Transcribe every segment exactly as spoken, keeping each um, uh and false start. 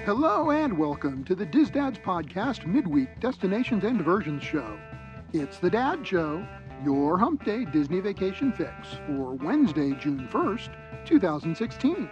Hello and welcome to the Diz Dads Podcast Midweek Destinations and Diversions Show. It's the Dad Show, your hump day Disney vacation fix for Wednesday, June first, twenty sixteen.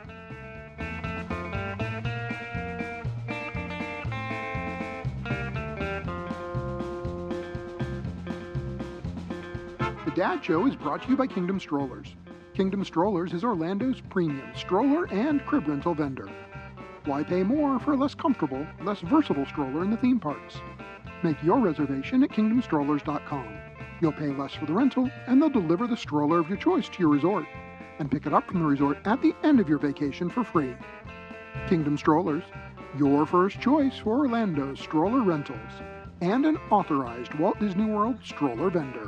The Dad Show is brought to you by Kingdom Strollers. Kingdom Strollers is Orlando's premium stroller and crib rental vendor. Why pay more for a less comfortable, less versatile stroller in the theme parks? Make your reservation at kingdom strollers dot com. You'll pay less for the rental, and they'll deliver the stroller of your choice to your resort, and pick it up from the resort at the end of your vacation for free. Kingdom Strollers, your first choice for Orlando's stroller rentals, and an authorized Walt Disney World stroller vendor.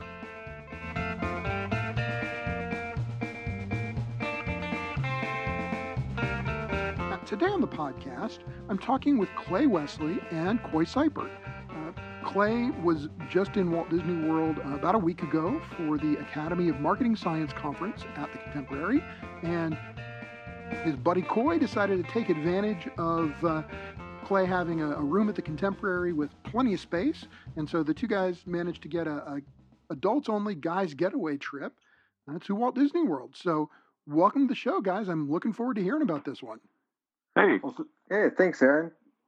Today on the podcast, I'm talking with Clay Wesley and Coy Seipert. Uh, Clay was just in Walt Disney World uh, about a week ago for the Academy of Marketing Science Conference at the Contemporary, and his buddy Coy decided to take advantage of uh, Clay having a, a room at the Contemporary with plenty of space, and so the two guys managed to get a, a adults-only guys getaway trip uh, to Walt Disney World. So welcome to the show, guys. I'm looking forward to hearing about this one. Hey. Hey, thanks, Aaron.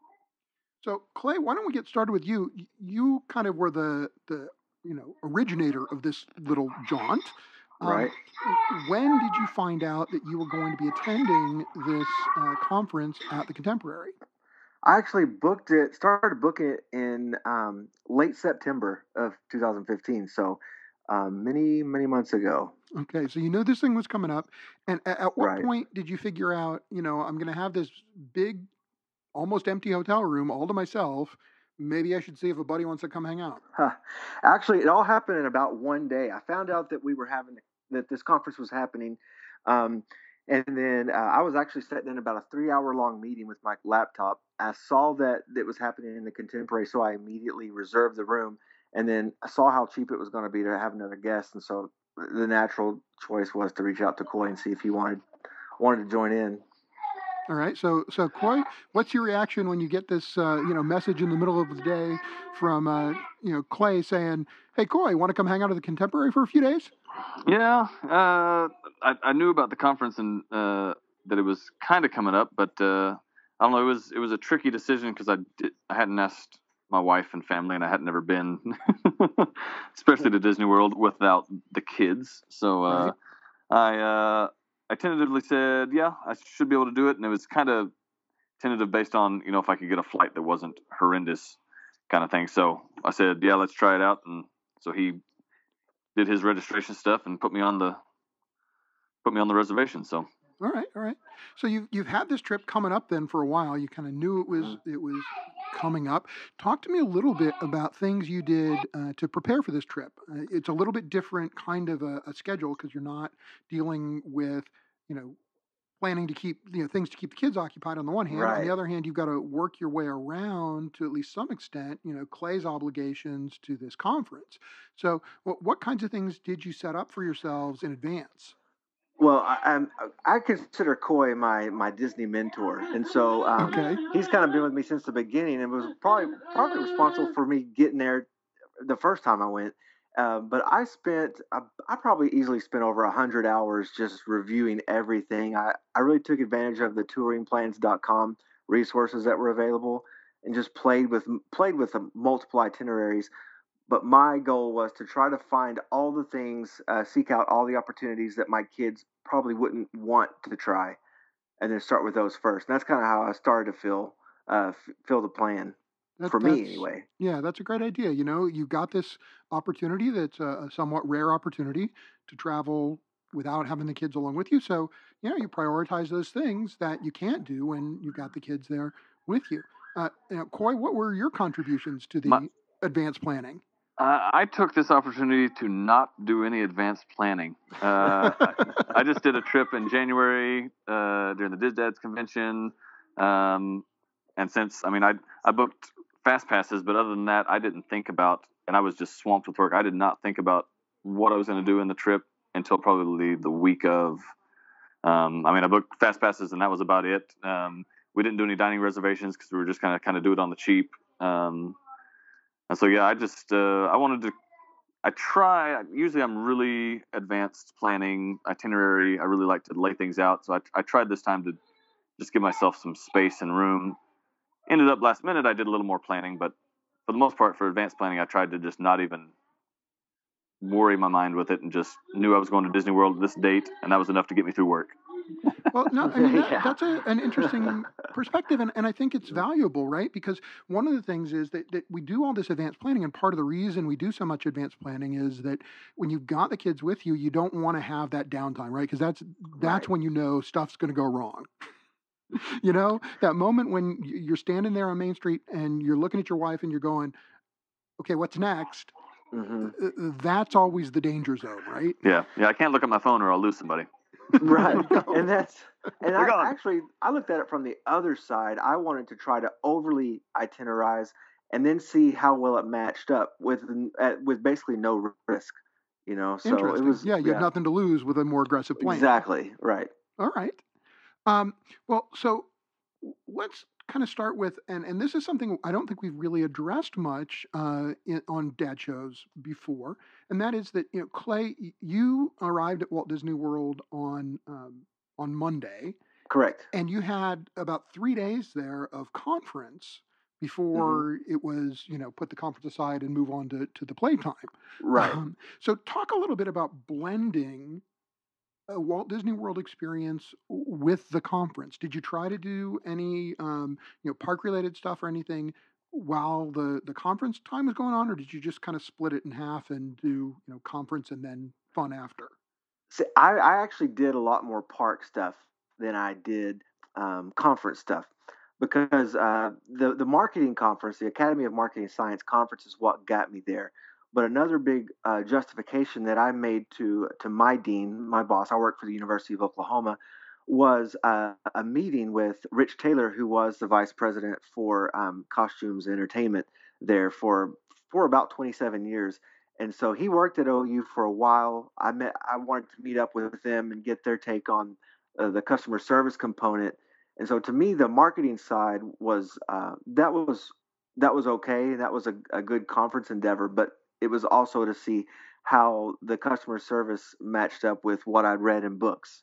So, Clay, why don't we get started with you? You kind of were the, the you know, originator of this little jaunt. Um, right. When did you find out that you were going to be attending this uh, conference at the Contemporary? I actually booked it, started booking it in um, late September of two thousand fifteen, so um, many, many months ago. Okay, so you knew this thing was coming up, and at, at what Right. point did you figure out, you know, I'm going to have this big, almost empty hotel room all to myself. Maybe I should see if a buddy wants to come hang out. Huh. Actually, it all happened in about one day. I found out that we were having, that this conference was happening, um, and then uh, I was actually sitting in about a three-hour-long meeting with my laptop. I saw that it was happening in the Contemporary, so I immediately reserved the room, and then I saw how cheap it was going to be to have another guest, and so the natural choice was to reach out to Coy and see if he wanted wanted to join in. All right. So, so Coy, what's your reaction when you get this, uh, you know, message in the middle of the day from, uh, you know, Clay saying, "Hey, Coy, want to come hang out at the Contemporary for a few days?" Yeah, uh, I, I knew about the conference and uh, that it was kind of coming up, but uh, I don't know. It was it was a tricky decision because I did, I hadn't asked my wife and family, and I had never been, especially to Disney World, without the kids. So uh, Right. I uh, I tentatively said, yeah, I should be able to do it, and it was kind of tentative based on, you know, if I could get a flight that wasn't horrendous kind of thing. So I said, yeah, let's try it out, and so he did his registration stuff and put me on the put me on the reservation. So. All right, all right. So you've you've had this trip coming up then for a while. You kind of knew it was it was coming up. Talk to me a little bit about things you did uh, to prepare for this trip. Uh, it's a little bit different kind of a, a schedule because you're not dealing with, you know, planning to keep, you know, things to keep the kids occupied on the one hand. On Right. the other hand, you've got to work your way around to at least some extent, you know, Clay's obligations to this conference. So what, what kinds of things did you set up for yourselves in advance? Well, I, I'm I consider Coy my my Disney mentor, and so um, Okay. he's kind of been with me since the beginning, and was probably probably responsible for me getting there the first time I went. Uh, but I spent I, I probably easily spent over a hundred hours just reviewing everything. I, I really took advantage of the touring plans dot com resources that were available, and just played with played with the multiple itineraries. But my goal was to try to find all the things, uh, seek out all the opportunities that my kids probably wouldn't want to try, and then start with those first. And that's kind of how I started to fill, uh, f- fill the plan That, for me that's, anyway. Yeah, that's a great idea. You know, you got this opportunity that's a, a somewhat rare opportunity to travel without having the kids along with you. So, you know, you prioritize those things that you can't do when you've got the kids there with you. Uh, you know, Coy, what were your contributions to the My- advanced planning? Uh, I took this opportunity to not do any advanced planning. Uh, I, I just did a trip in January uh, during the Diz Dads convention, um, and since I mean I I booked fast passes, but other than that, I didn't think about, and I was just swamped with work. I did not think about what I was going to do in the trip until probably the week of. Um, I mean, I booked fast passes, and that was about it. Um, we didn't do any dining reservations because we were just kind of kind of do it on the cheap. Um, and so yeah, I just uh, I wanted to. I try. Usually, I'm really advanced planning itinerary. I really like to lay things out. So I, I tried this time to just give myself some space and room. Ended up last minute, I did a little more planning, but for the most part, for advanced planning, I tried to just not even worry my mind with it and just knew I was going to Disney World at this date, and that was enough to get me through work. Well, no, I mean, that, Yeah. that's a, an interesting perspective, and, and I think it's valuable, right? Because one of the things is that, that we do all this advanced planning, and part of the reason we do so much advanced planning is that when you've got the kids with you, you don't want to have that downtime, right? Because that's that's Right. when you know stuff's going to go wrong. You know, that moment when y- you're standing there on Main Street and you're looking at your wife and you're going, okay, what's next? hmm Uh, uh, That's always the danger zone, right? Yeah, yeah, I can't look at my phone or I'll lose somebody. Right. There you go. And that's and They're I gone. actually I looked at it from the other side. I wanted to try to overly itinerize and then see how well it matched up with uh, with basically no risk. You know, so it Interesting. was Yeah, you have yeah nothing to lose with a more aggressive plan. exactly right. All right. Um, well, so w- let's kind of start with, and, and this is something I don't think we've really addressed much uh, in, on dad shows before, and that is that, you know, Clay, y- you arrived at Walt Disney World on um, on Monday, Correct. and you had about three days there of conference hmm before it was, you know, put the conference aside and move on to, to the playtime. Right. Um, so talk a little bit about blending a Walt Disney World experience w- with the conference. Did you try to do any, um, you know, park related stuff or anything while the the conference time was going on, or did you just kind of split it in half and do, you know, conference and then fun after? See, I, I actually did a lot more park stuff than I did um, conference stuff because uh, the the marketing conference, the Academy of Marketing Science conference, is what got me there. But another big uh, justification that I made to to my dean, my boss, I work for the University of Oklahoma, was uh, a meeting with Rich Taylor, who was the vice president for um, costumes and entertainment there for for about twenty-seven years. And so he worked at O U for a while. I met, I wanted to meet up with them and get their take on uh, the customer service component. And so to me, the marketing side was uh, that was that was okay. That was a, a good conference endeavor, but it was also to see how the customer service matched up with what I'd read in books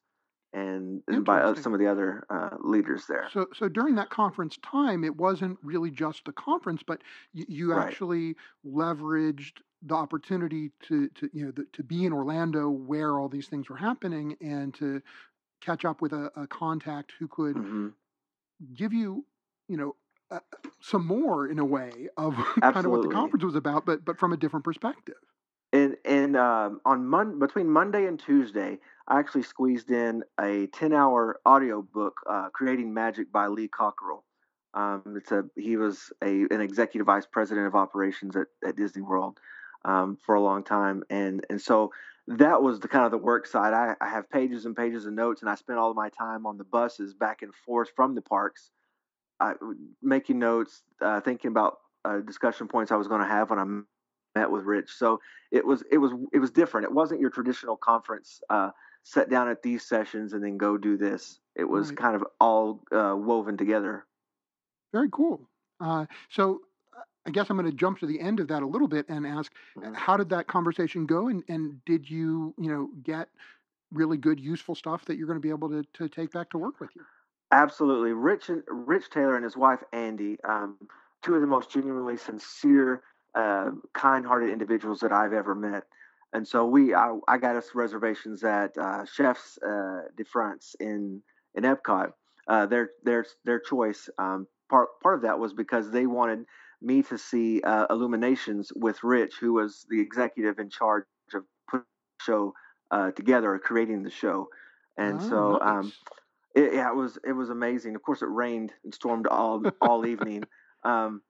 and and by uh, Interesting. some of the other uh, leaders there. So, so during that conference time, it wasn't really just the conference, but you, you Right. actually leveraged the opportunity to, to you know, the, to be in Orlando where all these things were happening and to catch up with a, a contact who could hmm give you, you know, uh, some more in a way of kind of what the Absolutely. conference was about, but but from a different perspective. And and um, on Mon- between Monday and Tuesday, I actually squeezed in a ten-hour audio book, uh, "Creating Magic" by Lee Cockerell. Um, it's a he was a an executive vice president of operations at, at Disney World um, for a long time, and and so that was the kind of the work side. I, I have pages and pages of notes, and I spent all of my time on the buses back and forth from the parks, I, making notes, uh, thinking about uh, discussion points I was going to have when I met with Rich. So it was it was it was different. It wasn't your traditional conference. Uh, sit down at these sessions and then go do this. It was Right. kind of all uh, woven together. Very cool. Uh, so uh, I guess I'm going to jump to the end of that a little bit and ask, uh, Mhm. how did that conversation go? And, and did you, you know, get really good, useful stuff that you're going to be able to, to take back to work with you? Absolutely, Rich and Rich Taylor and his wife Andy, um, two of the most genuinely sincere, uh, kind-hearted individuals that I've ever met. And so we, I, I got us reservations at uh, Chefs uh, de France in in Epcot. Uh, their their their choice. Um, part part of that was because they wanted me to see uh, Illuminations with Rich, who was the executive in charge of putting the show uh, together, or creating the show. And Oh, so um, nice. it, yeah, it was it was amazing. Of course, it rained and stormed all all evening, um,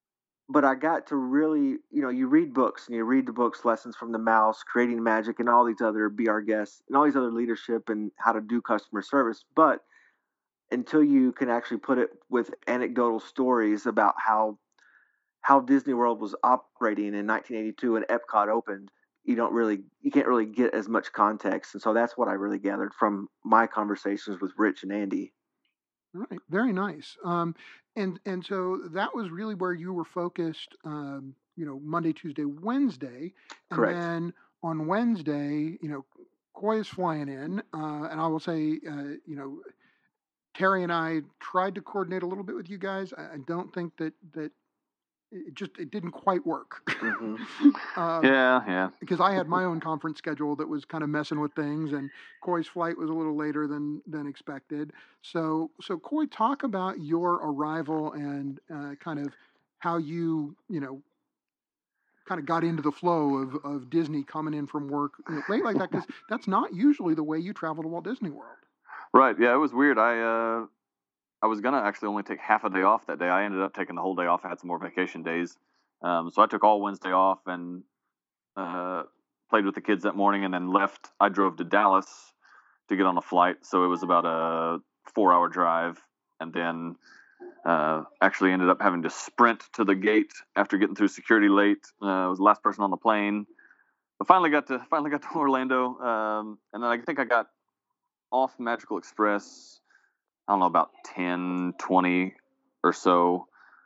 but I got to really, you know, you read books and you read the books, Lessons from the Mouse, Creating Magic, and all these other Be Our Guests, and all these other leadership and how to do customer service. But until you can actually put it with anecdotal stories about how how Disney World was operating in nineteen eighty-two and Epcot opened, you don't really you can't really get as much context. And so that's what I really gathered from my conversations with Rich and Andy. All right, very nice. Um, and and so that was really where you were focused. Um, you know, Monday, Tuesday, Wednesday, and Correct. then on Wednesday, you know, Coy is flying in, uh, and I will say, uh, you know, Terry and I tried to coordinate a little bit with you guys. I, I don't think that that it just it didn't quite work. Mm-hmm. um, Yeah, yeah. because I had my own conference schedule that was kind of messing with things, and Coy's flight was a little later than than expected. So, so Coy, talk about your arrival and uh, kind of how you, you know, kind of got into the flow of, of Disney coming in from work, you know, late like that, because that's not usually the way you travel to Walt Disney World. Right. Yeah, it was weird. I uh, I was gonna actually only take half a day off that day. I ended up taking the whole day off. I had some more vacation days, um, so I took all Wednesday off and uh, played with the kids that morning, and then left. I drove to Dallas to get on a flight, so it was about a four-hour drive, and then uh, actually ended up having to sprint to the gate after getting through security late. Uh, I was the last person on the plane, but finally got to finally got to Orlando, um, and then I think I got off Magical Express, I don't know, about ten, twenty or so.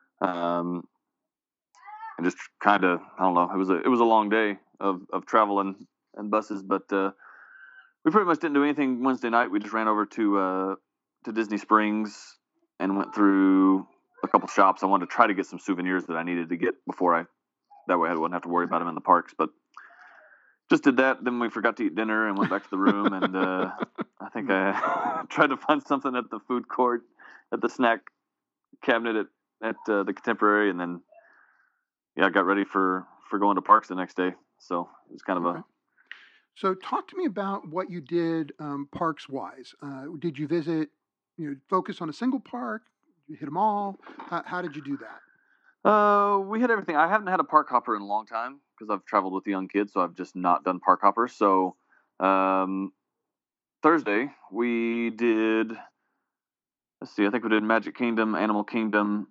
Um, and just kind of, I don't know, it was a, it was a long day of, of travel and, and buses, but, uh, we pretty much didn't do anything Wednesday night. We just ran over to, uh, to Disney Springs and went through a couple shops. I wanted to try to get some souvenirs that I needed to get before I, that way I wouldn't have to worry about them in the parks, but just did that. Then we forgot to eat dinner and went back to the room. And uh, I think I tried to find something at the food court, at the snack cabinet at, at uh, the Contemporary. And then, yeah, I got ready for, for going to parks the next day. So it was kind of Okay. a... So talk to me about what you did um, parks-wise. Uh, did you visit, you know, focus on a single park? Did you hit them all? How, how did you do that? Uh, we had everything. I haven't had a park hopper in a long time because I've traveled with young kids, so I've just not done park hoppers. So um, Thursday we did, let's see, I think we did Magic Kingdom, Animal Kingdom,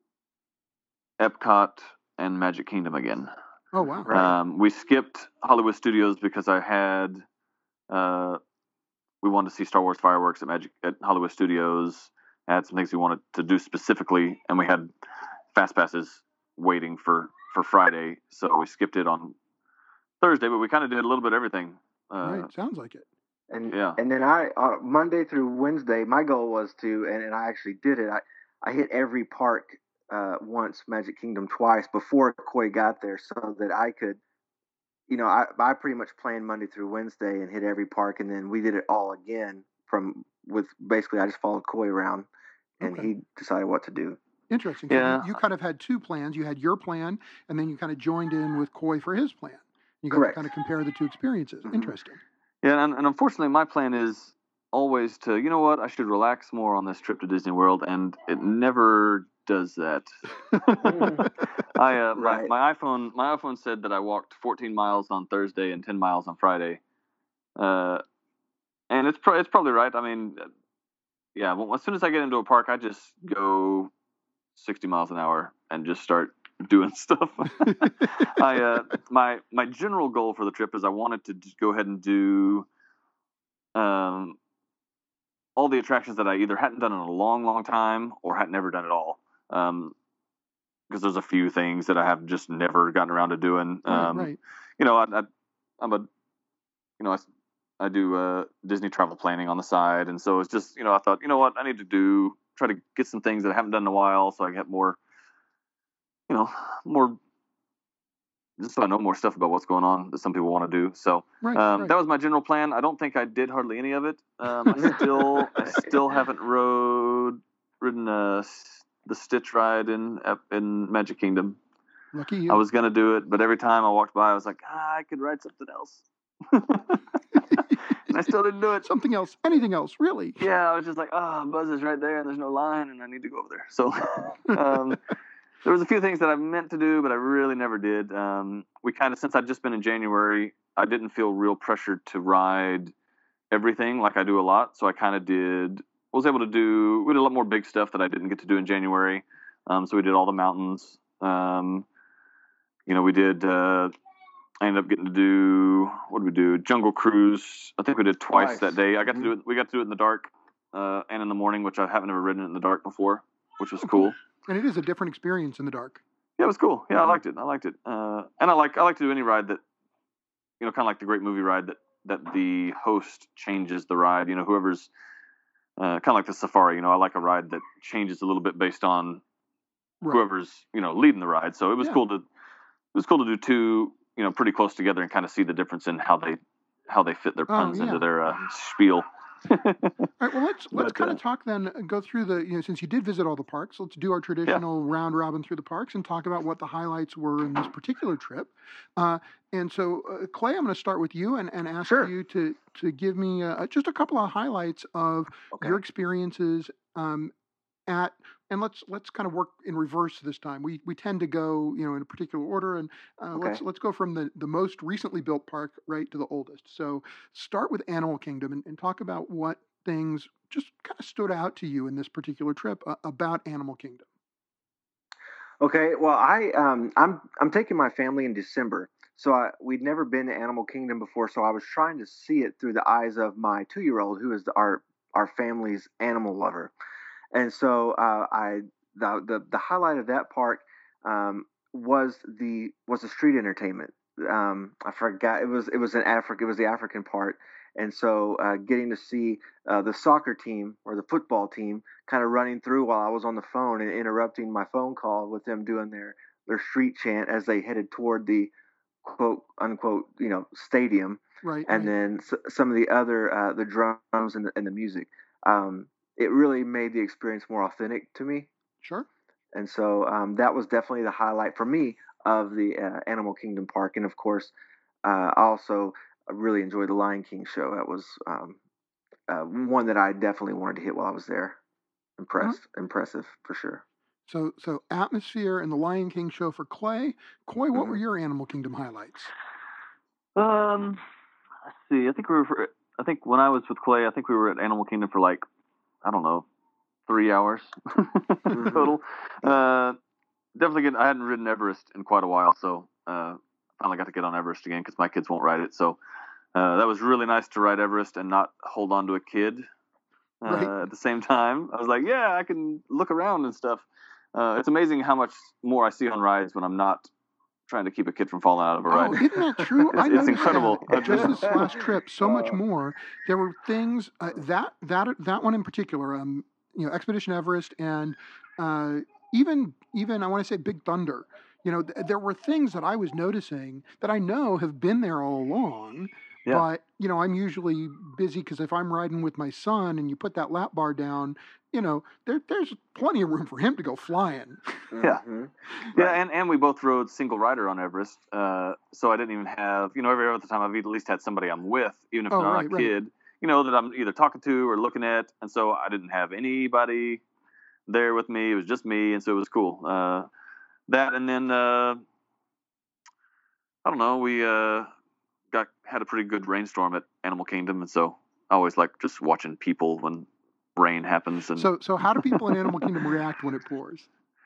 Epcot, and Magic Kingdom again. Oh, wow. Right. Um, we skipped Hollywood Studios because I had, uh, we wanted to see Star Wars fireworks at Magic at Hollywood Studios. I had some things we wanted to do specifically, and we had fast passes waiting for, for Friday, so we skipped it on Thursday, but we kind of did a little bit of everything. Uh, Right, sounds like it. And Yeah. and then I uh, Monday through Wednesday, my goal was to, and, and I actually did it. I, I hit every park uh, once, Magic Kingdom twice before Coy got there, so that I could, you know, I I pretty much planned Monday through Wednesday and hit every park, and then we did it all again from with basically I just followed Coy around, and Okay. he decided what to do. Interesting. So Yeah. you, you kind of had two plans. You had your plan, and then you kind of joined in with Coy for his plan. You got Correct. to kind of compare the two experiences. Mhm. Interesting. Yeah, and, and unfortunately, my plan is always to, you know what, I should relax more on this trip to Disney World, and it never does that. I uh, my, Right. my iPhone my iPhone said that I walked fourteen miles on Thursday and ten miles on Friday, uh, and it's pro- it's probably right. I mean, uh, yeah, well, as soon as I get into a park, I just go sixty miles an hour and just start doing stuff. I uh, my my general goal for the trip is I wanted to just go ahead and do um, all the attractions that I either hadn't done in a long, long time or had never done at all. Um, because there's a few things that I have just never gotten around to doing. Um, right, right. You know, I, I, I'm a, you know, I, I do uh, Disney travel planning on the side, and so it's just, you know, I thought, you know what, I need to do try to get some things that I haven't done in a while, so I get more, you know, more. Just so I know more stuff about what's going on that some people want to do. So Right, um, right. that was my general plan. I don't think I did hardly any of it. Um, I still, I still haven't rode, ridden uh, the Stitch ride in in Magic Kingdom. Lucky you. I was gonna do it, but every time I walked by, I was like, ah, I could ride something else, and I still didn't do it. Something else. Anything else, really. Yeah, I was just like, ah, oh, Buzz is right there, and there's no line, and I need to go over there. So. um, There was a few things that I meant to do, but I really never did. Um, we kind of, since I'd just been in January, I didn't feel real pressured to ride everything like I do a lot. So I kind of did, was able to do, we did a lot more big stuff that I didn't get to do in January. Um, so we did all the mountains. Um, you know, we did, uh, I ended up getting to do, what did we do? Jungle Cruise. I think we did twice, Twice. that day. I got Mhm. to do it, we got to do it in the dark. uh, and in the morning, which I haven't ever ridden it in the dark before, which was cool. And it is a different experience in the dark. Yeah, it was cool. Yeah, I liked it. I liked it. Uh, and I like I like to do any ride that, you know, kind of like the Great Movie Ride that that the host changes the ride. You know, whoever's uh, kind of like the Safari. You know, I like a ride that changes a little bit based on Right. whoever's, you know, leading the ride. So it was Yeah. cool to it was cool to do two, you know, pretty close together and kind of see the difference in how they how they fit their Oh, puns yeah. into their uh, spiel. All right. Well, let's let's But, kind uh, of talk then. uh, Go through the, you know, since you did visit all the parks, let's do our traditional round robin through the parks and talk about what the highlights were in this particular trip. Uh, and so, uh, Clay, I'm going to start with you and, and ask Sure. you to to give me uh, just a couple of highlights of Okay. your experiences um, at. And let's let's kind of work in reverse this time. We we tend to go, you know, in a particular order, and uh, let's Okay. let's go from the, the most recently built park right to the oldest. So start with Animal Kingdom and, and talk about what things just kind of stood out to you in this particular trip uh, about Animal Kingdom. Okay, well, I um, I'm I'm taking my family in December, so I, we'd never been to Animal Kingdom before, so I was trying to see it through the eyes of my two-year-old, who is the, our our family's animal lover, and so uh, I the, the the highlight of that park um, was the was the street entertainment. Um, I forgot it was it was in Africa. It was the African part, and so uh, getting to see uh, the soccer team or the football team kind of running through while I was on the phone and interrupting my phone call with them doing their their street chant as they headed toward the quote unquote you know stadium, Right, and right. then s- some of the other uh, the drums and the, and the music. Um, it really made the experience more authentic to me, Sure. and so um, that was definitely the highlight for me of the uh, Animal Kingdom park. And of course, uh, I also really enjoyed the Lion King show. That was um, uh, one that I definitely wanted to hit while I was there. Uh-huh. Impressed, impressive for sure. So so atmosphere and the Lion King show for Clay. Coy, what were Mhm. your Animal Kingdom highlights? Um, let's see. I think we were. For, I think when I was with Clay, I think we were at Animal Kingdom for like, I don't know, three hours total. Uh, definitely. Get, I hadn't ridden Everest in quite a while, so uh, finally got to get on Everest again because my kids won't ride it. So uh, that was really nice to ride Everest and not hold on to a kid uh, Right. at the same time. I was like, yeah, I can look around and stuff. Uh, it's amazing how much more I see on rides when I'm not trying to keep a kid from falling out of a ride. Oh, isn't that true? It's, I it's noticed incredible. that just this last trip. So much Uh, more. There were things uh, that that that one in particular. Um, you know, Expedition Everest and uh, even even I want to say Big Thunder. You know, th- there were things that I was noticing that I know have been there all along. Yeah. But you know, I'm usually busy because if I'm riding with my son and you put that lap bar down, you know, there there's plenty of room for him to go flying. Yeah. mhm. Yeah, Right. and, and we both rode single rider on Everest, uh, so I didn't even have, you know, every other time I've at least had somebody I'm with, even if Oh, they're not right, a right. kid, you know, that I'm either talking to or looking at, and so I didn't have anybody there with me. It was just me, and so it was cool. Uh, that, and then uh, I don't know, we uh, got had a pretty good rainstorm at Animal Kingdom, and so I always like just watching people when rain happens. And So so how do people in Animal Kingdom react when it pours?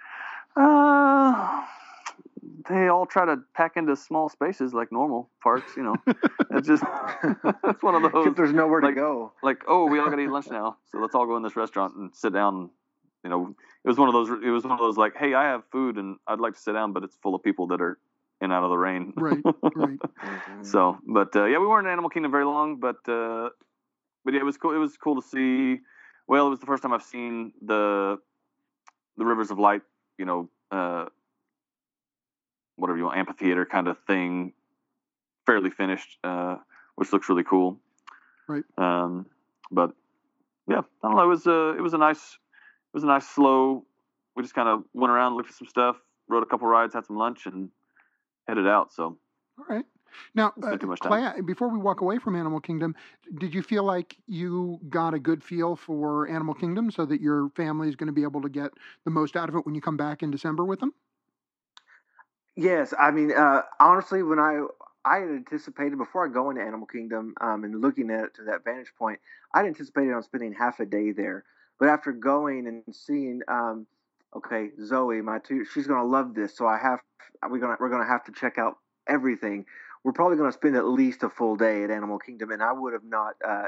Uh, they all try to pack into small spaces like normal parks, you know. It's just it's one of those. Except there's nowhere like, to go. Like, oh, we all got to eat lunch now, so let's all go in this restaurant and sit down. You know, it was one of those. It was one of those like, hey, I have food and I'd like to sit down, but it's full of people that are in and out of the rain. Right, right. Mhm. So, but uh, yeah, we weren't in Animal Kingdom very long, but uh, but yeah, it was cool. It was cool to see. Well, it was the first time I've seen the the Rivers of Light. You know. Uh, whatever you want, amphitheater kind of thing, fairly finished, uh, which looks really cool. Right. Um, but yeah, I don't know. It was a it was a nice it was a nice slow. We just kind of went around, looked at some stuff, rode a couple rides, had some lunch, and headed out. So All right. Now, Didn't uh, spend too much time. Clay, uh, before we walk away from Animal Kingdom, did you feel like you got a good feel for Animal Kingdom so that your family is going to be able to get the most out of it when you come back in December with them? Yes, I mean, uh, honestly, when I I had anticipated before I go into Animal Kingdom um, and looking at it to that vantage point, I'd anticipated on spending half a day there. But after going and seeing, um, okay, Zoe, my two, she's gonna love this, so I have we're gonna we're gonna have to check out everything. We're probably gonna spend at least a full day at Animal Kingdom, and I would have not uh,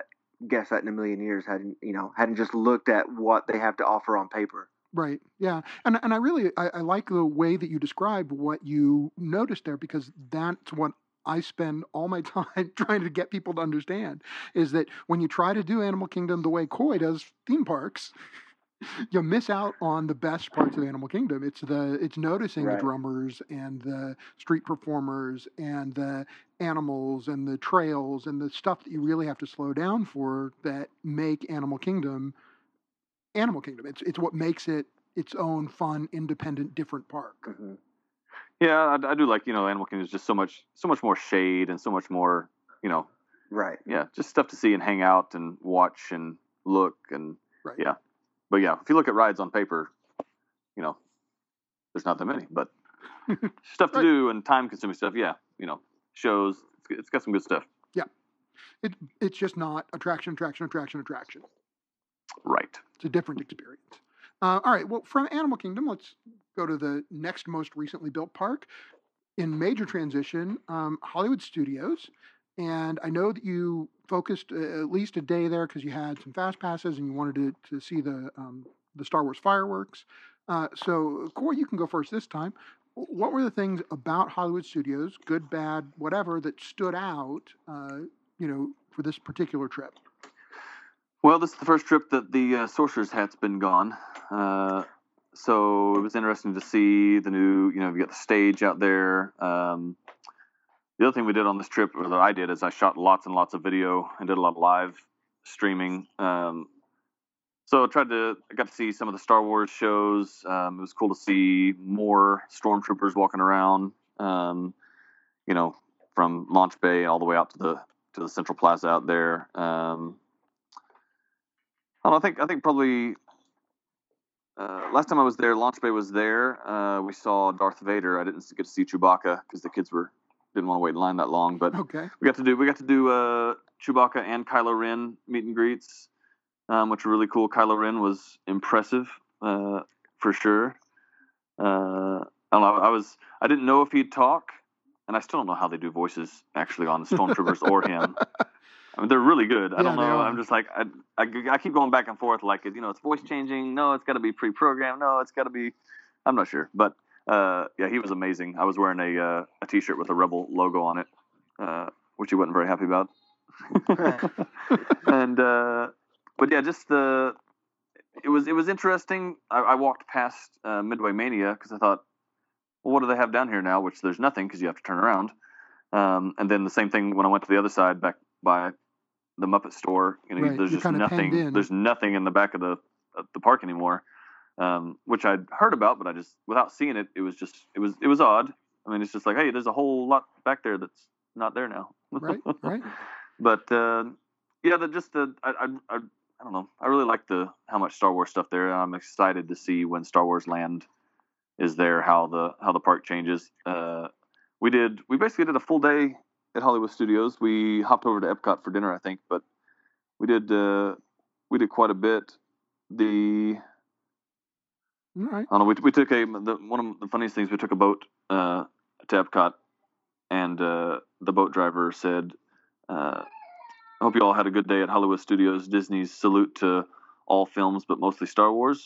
guessed that in a million years. Hadn't you know? Hadn't just looked at what they have to offer on paper. Right. Yeah. And and I really I, I like the way that you described what you noticed there, because that's what I spend all my time trying to get people to understand, is that when you try to do Animal Kingdom the way Coy does theme parks, you miss out on the best parts of Animal Kingdom. It's the it's noticing the Right. drummers and the street performers and the animals and the trails and the stuff that you really have to slow down for, that make Animal Kingdom Animal Kingdom. It's it's what makes it its own fun, independent, different park. hmm Yeah, I, I do like, you know, Animal Kingdom is just so much so much more shade and so much more, you know, Right. yeah, just stuff to see and hang out and watch and look and Right. yeah. But yeah, if you look at rides on paper, you know, there's not that many, but stuff to Right. do and time consuming stuff, yeah, you know, shows, it's, it's got some good stuff. Yeah. It it's just not attraction, attraction, attraction, attraction. Right. It's a different experience. Uh, all right. Well, from Animal Kingdom, let's go to the next most recently built park in major transition, um, Hollywood Studios. And I know that you focused uh, at least a day there because you had some fast passes and you wanted to, to see the um, the Star Wars fireworks. Uh, so, Corey, you can go first this time. What were the things about Hollywood Studios, good, bad, whatever, that stood out, uh, you know, for this particular trip? Well, this is the first trip that the uh, sorcerer's hat's been gone. Uh, so it was interesting to see the new, you know, you got the stage out there. Um, the other thing we did on this trip, or that I did, is I shot lots and lots of video and did a lot of live streaming. Um, so I tried to, I got to see some of the Star Wars shows. Um, it was cool to see more stormtroopers walking around, um, you know, from Launch Bay all the way out to the to the Central Plaza out there. Um, I, don't know, I think I think probably uh, last time I was there, Launch Bay was there. Uh, we saw Darth Vader. I didn't get to see Chewbacca because the kids were didn't want to wait in line that long. But Okay. we got to do we got to do uh, Chewbacca and Kylo Ren meet and greets, um, which were really cool. Kylo Ren was impressive uh, for sure. Uh, I don't know. I was I didn't know if he'd talk, and I still don't know how they do voices actually on the stormtroopers or him. I mean, they're really good. I Yeah, don't they know. are. I'm just like, I, I, I keep going back and forth. Like, you know, it's voice changing. No, it's got to be pre-programmed. No, it's got to be. I'm not sure. But uh, yeah, he was amazing. I was wearing a uh, a T-shirt with a Rebel logo on it, uh, which he wasn't very happy about. and uh, but yeah, just the it was it was interesting. I, I walked past uh, Midway Mania because I thought, well, what do they have down here now? Which there's nothing because you have to turn around. Um, and then the same thing when I went to the other side back by the Muppet store. You know, Right, there's you're just kinda penned nothing. in. There's nothing in the back of the uh, the park anymore, um, which I'd heard about, but I just without seeing it, it was just it was it was odd. I mean, it's just like, hey, there's a whole lot back there that's not there now. Right, right. But uh, yeah, the just the I, I I I don't know. I really like the how much Star Wars stuff there. I'm excited to see when Star Wars Land is there, how the how the park changes. Uh, we did we basically did a full day at Hollywood Studios. We hopped over to Epcot for dinner, I think, but we did uh, we did quite a bit. The All right. I don't know. We, we took a the, one of the funniest things. We took a boat uh, to Epcot, and uh, the boat driver said, uh, "I hope you all had a good day at Hollywood Studios. Disney's salute to all films, but mostly Star Wars."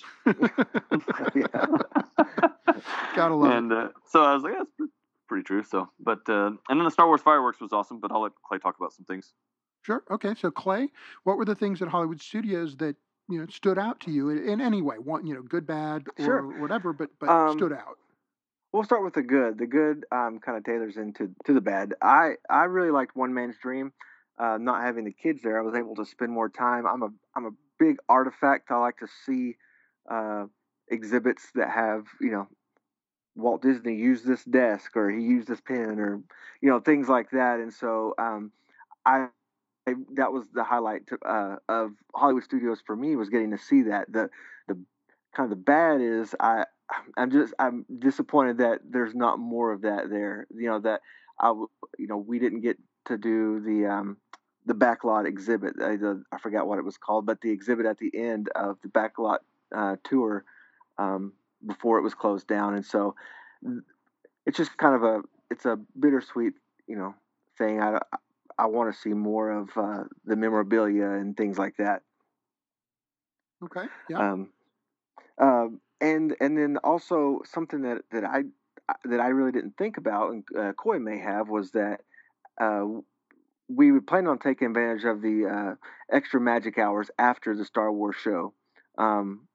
Yeah. Gotta love and uh, so I was like, "That's yeah, pretty true." So, but uh, and then the Star Wars fireworks was awesome. But I'll let Clay talk about some things. Sure. Okay. So, Clay, what were the things at Hollywood Studios that you know stood out to you in, in any way? One, you know, good, bad, or Sure. whatever, but but Um, stood out. We'll start with the good. The good um, kind of tailors into to the bad. I I really liked One Man's Dream. Uh, not having the kids there, I was able to spend more time. I'm a I'm a big artifact. I like to see uh, exhibits that have you know Walt Disney used this desk or he used this pen or you know things like that. And so um, I, I that was the highlight to, uh, of Hollywood Studios for me was getting to see that. The the kind of the bad is I I'm just I'm disappointed that there's not more of that there. You know that I w- you know we didn't get to do the um, the backlot exhibit. Uh, the, I forgot what it was called, but the exhibit at the end of the backlot uh, tour um, before it was closed down, and so it's just kind of a it's a bittersweet you know thing. I I want to see more of uh, the memorabilia and things like that. Okay. Yeah. Um, uh, and and then also something that, that I that I really didn't think about, and uh, Coy may have, was that uh, we were planning on taking advantage of the uh, extra magic hours after the Star Wars show, um,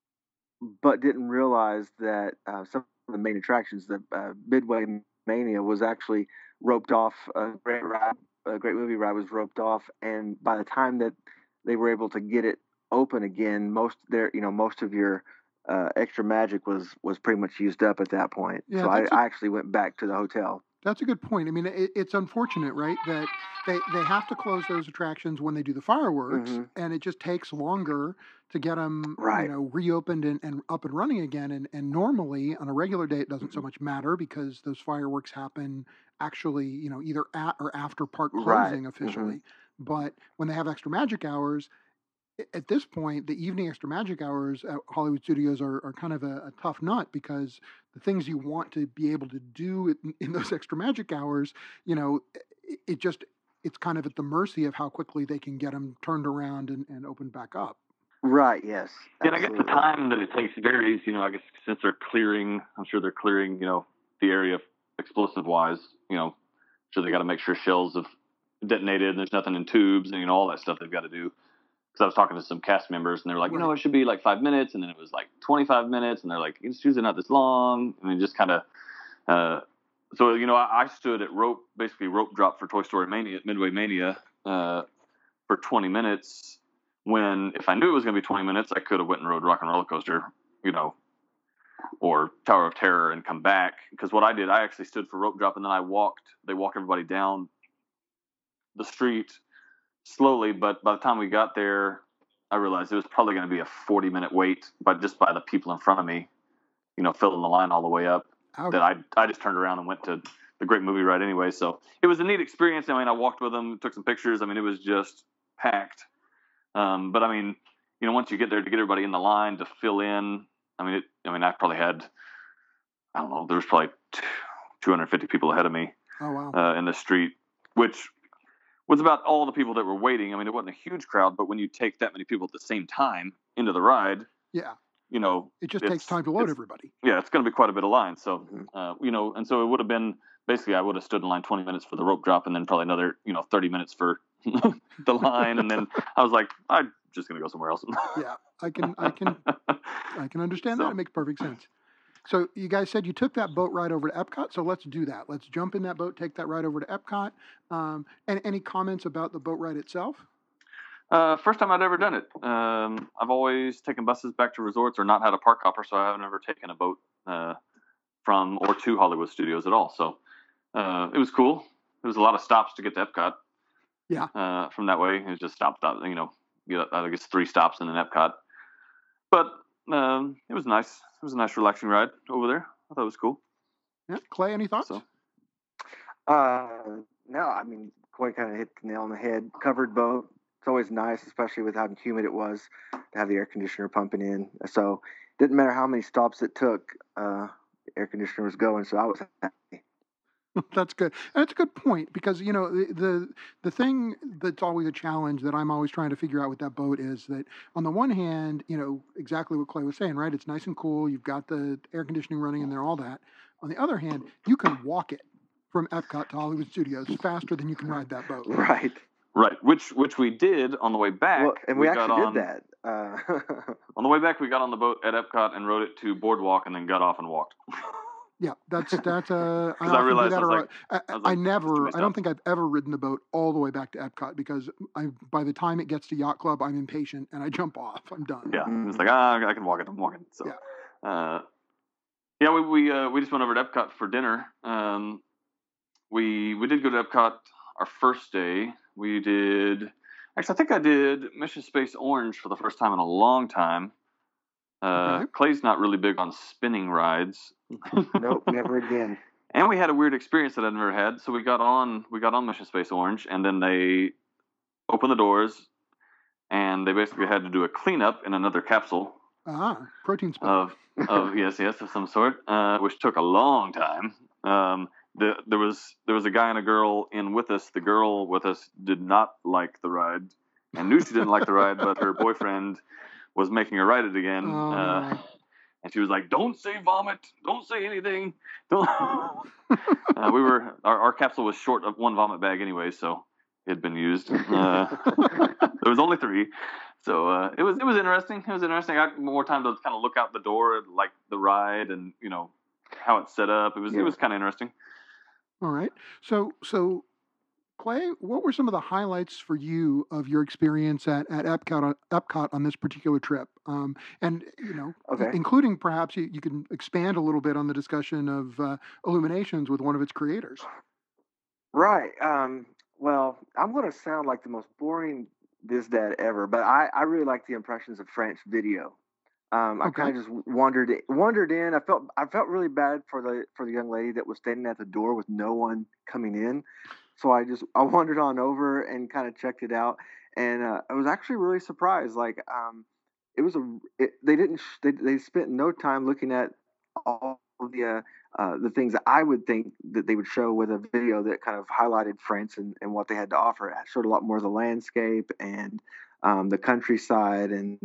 but didn't realize that uh, some of the main attractions, the uh, Midway Mania, was actually roped off. A great ride, a great movie ride was roped off, and by the time that they were able to get it open again, most there, you know, most of your uh, extra magic was was pretty much used up at that point. Yeah, so I, that's a- I actually went back to the hotel. That's a good point. I mean, it, it's unfortunate, right, that they, they have to close those attractions when they do the fireworks, Mhm. and it just takes longer to get them, you Right. know, reopened and, and up and running again. And, and normally on a regular day, it doesn't so much matter because those fireworks happen actually, you know, either at or after park Right. closing officially. But when they have extra magic hours, a- at this point, the evening extra magic hours at Hollywood Studios are, are kind of a, a tough nut because the things you want to be able to do in, in those extra magic hours, you know, it, it just, it's kind of at the mercy of how quickly they can get them turned around and, and opened back up. Right. Yes. Yeah, and I guess the absolutely. time that it takes varies. You know, I guess since they're clearing, I'm sure they're clearing, you know, the area explosive wise. You know, sure they got to make sure shells have detonated and there's nothing in tubes and you know all that stuff they've got to do. Because I was talking to some cast members and they were like, you know, Right. it should be like five minutes, and then it was like twenty-five minutes, and they're like, it's usually not this long, and then just kind of. Uh, so you know, I, I stood at rope, basically rope drop for Toy Story Mania, Midway Mania, uh, for twenty minutes. When if I knew it was going to be twenty minutes, I could have went and rode Rock and Roller Coaster, you know, or Tower of Terror and come back. Because what I did, I actually stood for rope drop and then I walked. They walked everybody down the street slowly, but by the time we got there, I realized it was probably going to be a forty minute wait, but just by the people in front of me, you know, filling the line all the way up. Ouch. That I I just turned around and went to the Great Movie Ride anyway. So it was a neat experience. I mean, I walked with them, took some pictures. I mean, it was just packed. Um, but I mean, you know, once you get there to get everybody in the line to fill in, I mean, it, I mean, I probably had, I don't know, there was probably two hundred fifty people ahead of me Oh, wow. uh, in the street, which was about all the people that were waiting. I mean, it wasn't a huge crowd, but when you take that many people at the same time into the ride, Yeah. you know, It just it's- takes time to load it's- everybody. yeah, it's going to be quite a bit of line. So, Mhm. uh, you know, and so it would have been basically I would have stood in line twenty minutes for the rope drop, and then probably another, you know, thirty minutes for the line, and then I was like, I'm just going to go somewhere else. Yeah. I can, I can, I can understand So- that. It makes perfect sense. So you guys said you took that boat ride over to Epcot. So let's do that. Let's jump in that boat, take that ride over to Epcot. Um, and any comments about the boat ride itself? Uh, first time I'd ever done it. Um, I've always taken buses back to resorts or not had a park hopper, so I haven't ever taken a boat uh, from or to Hollywood Studios at all. So uh, it was cool. There was a lot of stops to get to Epcot. Yeah. Uh, from that way, it was just stop, stop. You know, you got, I guess three stops in an Epcot. But um, it was nice. It was a nice, relaxing ride over there. I thought it was cool. Yeah. Clay, any thoughts? So. Uh, no, I mean, Coy kind of hit the nail on the head. Covered boat. It's always nice, especially with how humid it was, to have the air conditioner pumping in. So it didn't matter how many stops it took, uh, the air conditioner was going. So I was happy. That's good. And that's a good point because you know the, the the thing that's always a challenge that I'm always trying to figure out with that boat is that on the one hand, you know exactly what Clay was saying, right? It's nice and cool. You've got the air conditioning running in there, all that. On the other hand, you can walk it from Epcot to Hollywood Studios faster than you can ride that boat. Right. Right, which which we did on the way back. Well, and we, got actually on, did that. Uh, On the way back, we got on the boat at Epcot and rode it to Boardwalk, and then got off and walked. Yeah, that's that's uh, I I often do realized that. I was or like- I, I was I like, never. "Too many I don't stops." think I've ever ridden the boat all the way back to Epcot because I by the time it gets to Yacht Club, I'm impatient and I jump off. I'm done. Yeah, it's like ah, I can walk it. I'm walking. So, Yeah. uh, yeah, we we uh, we just went over to Epcot for dinner. Um, we we did go to Epcot our first day. We did actually, I think I did Mission Space Orange for the first time in a long time. Uh, Okay. Clay's not really big on spinning rides. nope, never again. And we had a weird experience that I'd never had. So we got on we got on Mission Space Orange, and then they opened the doors, and they basically had to do a cleanup in another capsule Ah, protein spill. of of yes yes of some sort, uh, which took a long time. Um, the, there was there was a guy and a girl in with us. The girl with us did not like the ride and knew she didn't like the ride, but her boyfriend was making her ride it again. Oh, uh, no. And she was like, "Don't say vomit. Don't say anything." Don't. uh, we were our, our capsule was short of one vomit bag anyway, so it had been used. Uh, there was only three, so uh, it was it was interesting. It was interesting. I got more time to kind of look out the door, like the ride, and you know how it's set up. It was Yeah. it was kind of interesting. All right. So, so Clay, what were some of the highlights for you of your experience at, at Epcot, on, Epcot on this particular trip? Um, and, you know, Okay. including perhaps you, you can expand a little bit on the discussion of uh, Illuminations with one of its creators. Right. Um, well, I'm going to sound like the most boring biz dad ever, but I, I really like the Impressions of French video. Um, I Okay. kind of just wandered wandered in. I felt I felt really bad for the for the young lady that was standing at the door with no one coming in. So I just I wandered on over and kind of checked it out, and uh, I was actually really surprised. Like, um, it was a it, they didn't sh- they they spent no time looking at all of the uh, uh, the things that I would think that they would show with a video that kind of highlighted France and, and what they had to offer. It showed a lot more of the landscape and um, the countryside, and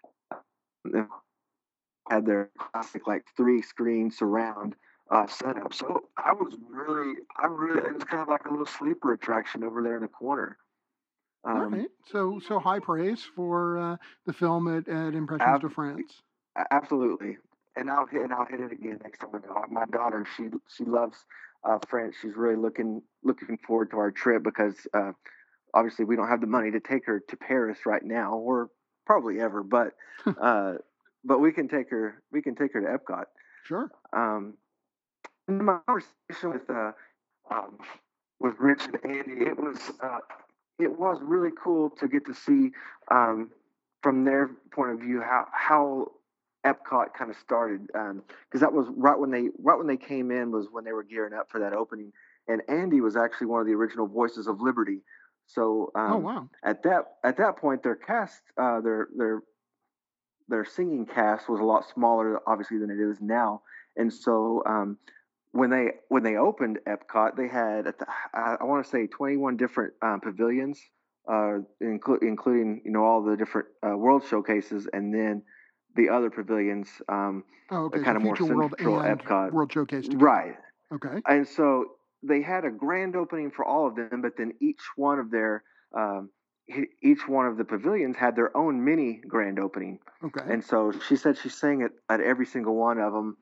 uh, had their classic like three screen surround uh, setup. So I was really, I really, it was kind of like a little sleeper attraction over there in the corner. Um, All right. So, so high praise for uh, the film at, at Impressions Ab- de France. Absolutely, and I'll hit and I'll hit it again next time I go. My daughter, she she loves uh, French. She's really looking looking forward to our trip because uh, obviously we don't have the money to take her to Paris right now, or probably ever, but uh, but we can take her we can take her to Epcot. Sure. Um, in my conversation with uh, um, with Rich and Andy, it was uh, it was really cool to get to see um, from their point of view how how Epcot kind of started, because um, that was right when they right when they came in was when they were gearing up for that opening, and Andy was actually one of the original voices of Liberty. So um, oh wow! At that at that point, their cast, uh, their their their singing cast was a lot smaller, obviously, than it is now, and so. Um, when they when they opened Epcot, they had the, I, I want to say twenty-one different um, pavilions, uh, inclu- including you know all the different uh, world showcases, and then the other pavilions, um, oh, okay. kind so of more Future World central and Epcot. World Showcase together. Right. Okay. And so they had a grand opening for all of them, but then each one of their um, each one of the pavilions had their own mini grand opening. Okay. And so she said she sang it at every single one of them.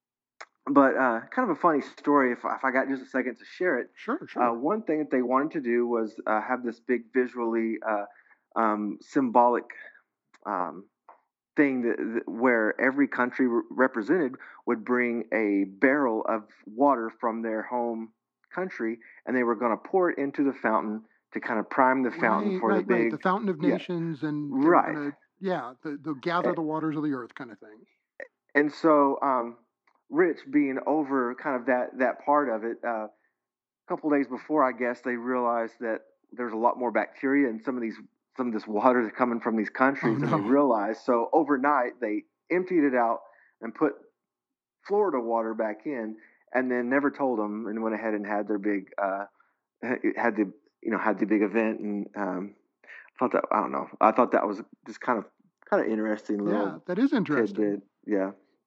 But uh, kind of a funny story, if, if I got just a second to share it. Sure, sure. Uh, one thing that they wanted to do was uh, have this big visually uh, um, symbolic um, thing that, that where every country re- represented would bring a barrel of water from their home country, and they were going to pour it into the fountain to kind of prime the fountain right, for right, the big, right. The Fountain of yeah. Nations, and right, gonna, yeah, the, the gather the waters of the earth kind of thing. And so, um, Rich being over kind of that that part of it, uh, a couple days before, I guess they realized that there's a lot more bacteria in some of these some of this water that's coming from these countries, oh, than no. they realized. So overnight, they emptied it out and put Florida water back in, and then never told them, and went ahead and had their big uh, had the you know had the big event, and um, thought that I don't know. I thought that was just kind of kind of interesting little yeah, that is interesting. tidbit. Yeah.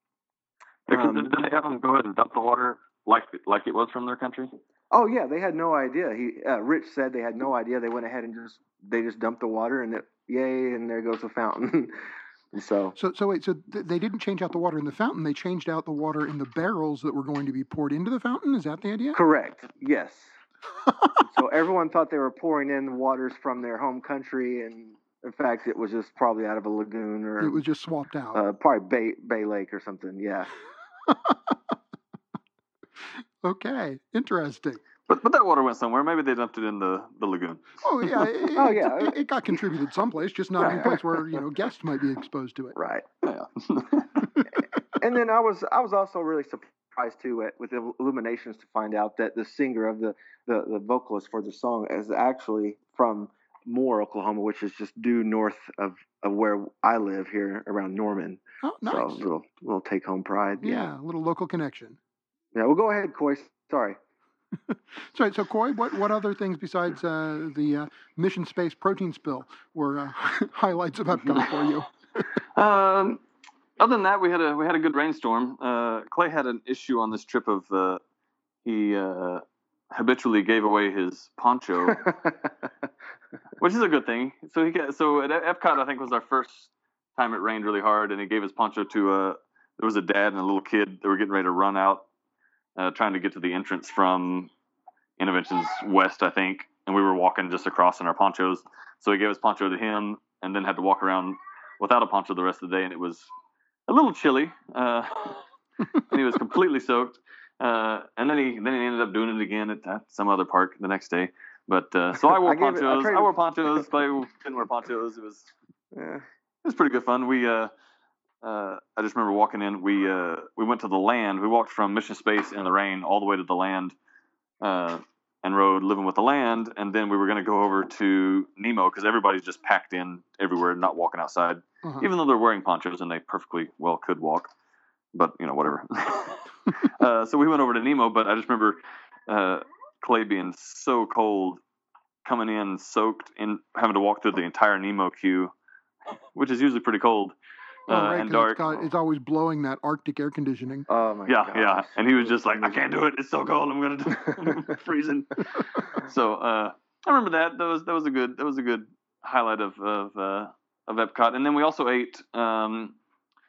Yeah, Um, did they have them go ahead and dump the water like like it was from their country? Oh yeah, they had no idea. He uh, Rich said they had no idea. They went ahead and just they just dumped the water, and it, yay, and there goes the fountain. and so, so so wait, so th- they didn't change out the water in the fountain. They changed out the water in the barrels that were going to be poured into the fountain. Is that the idea? Correct. Yes. So everyone thought they were pouring in waters from their home country, and in fact, it was just probably out of a lagoon, or it was just swapped out. Uh, probably Bay Bay Lake or something. Yeah. Okay, interesting. But but that water went somewhere. Maybe they dumped it in the, the lagoon. Oh yeah, it, oh it, yeah, it, it got contributed someplace, just not in a place where you know guests might be exposed to it. Right. Yeah. And then I was I was also really surprised too at, with the Illuminations to find out that the singer of the, the, the vocalist for the song is actually from Moore, Oklahoma, which is just due north of, of where I live here around Norman. Oh, nice. So a little little take home pride. Yeah, Yeah. a little local connection. Yeah. Well, go ahead, Coy. Sorry. so, so Coy, what, what other things besides uh, the uh, Mission Space protein spill were uh, highlights of Epcot for you? um, other than that, we had a we had a good rainstorm. Uh, Clay had an issue on this trip of uh, he uh, habitually gave away his poncho, which is a good thing. So he got, so at Epcot, I think was our first time it rained really hard, and he gave his poncho to a there was a dad and a little kid that were getting ready to run out, uh, trying to get to the entrance from Innoventions West, I think, and we were walking just across in our ponchos. So he gave his poncho to him, and then had to walk around without a poncho the rest of the day, and it was a little chilly, uh, and he was completely soaked. Uh, and then he then he ended up doing it again at, at some other park the next day. But uh, so I wore I gave it- I ponchos. I, traded- wore ponchos. Clay didn't wear ponchos. It was Yeah. it was pretty good fun. We uh, uh, I just remember walking in. We uh, we went to the land. We walked from Mission Space in the rain all the way to the land, uh, and rode Living with the Land. And then we were going to go over to Nemo because everybody's just packed in everywhere, not walking outside, Uh-huh. even though they're wearing ponchos and they perfectly well could walk. But you know, whatever. uh, so we went over to Nemo, but I just remember uh, Clay being so cold, coming in soaked, and having to walk through the entire Nemo queue, which is usually pretty cold uh, Oh, right, and 'cause dark. It's, got, it's always blowing that Arctic air conditioning. Oh my yeah, gosh. yeah. And he was just like, I can't do it. It's so cold. I'm gonna, do I'm freezing. So uh, I remember that. That was that was a good that was a good highlight of of uh, of Epcot. And then we also ate. Um,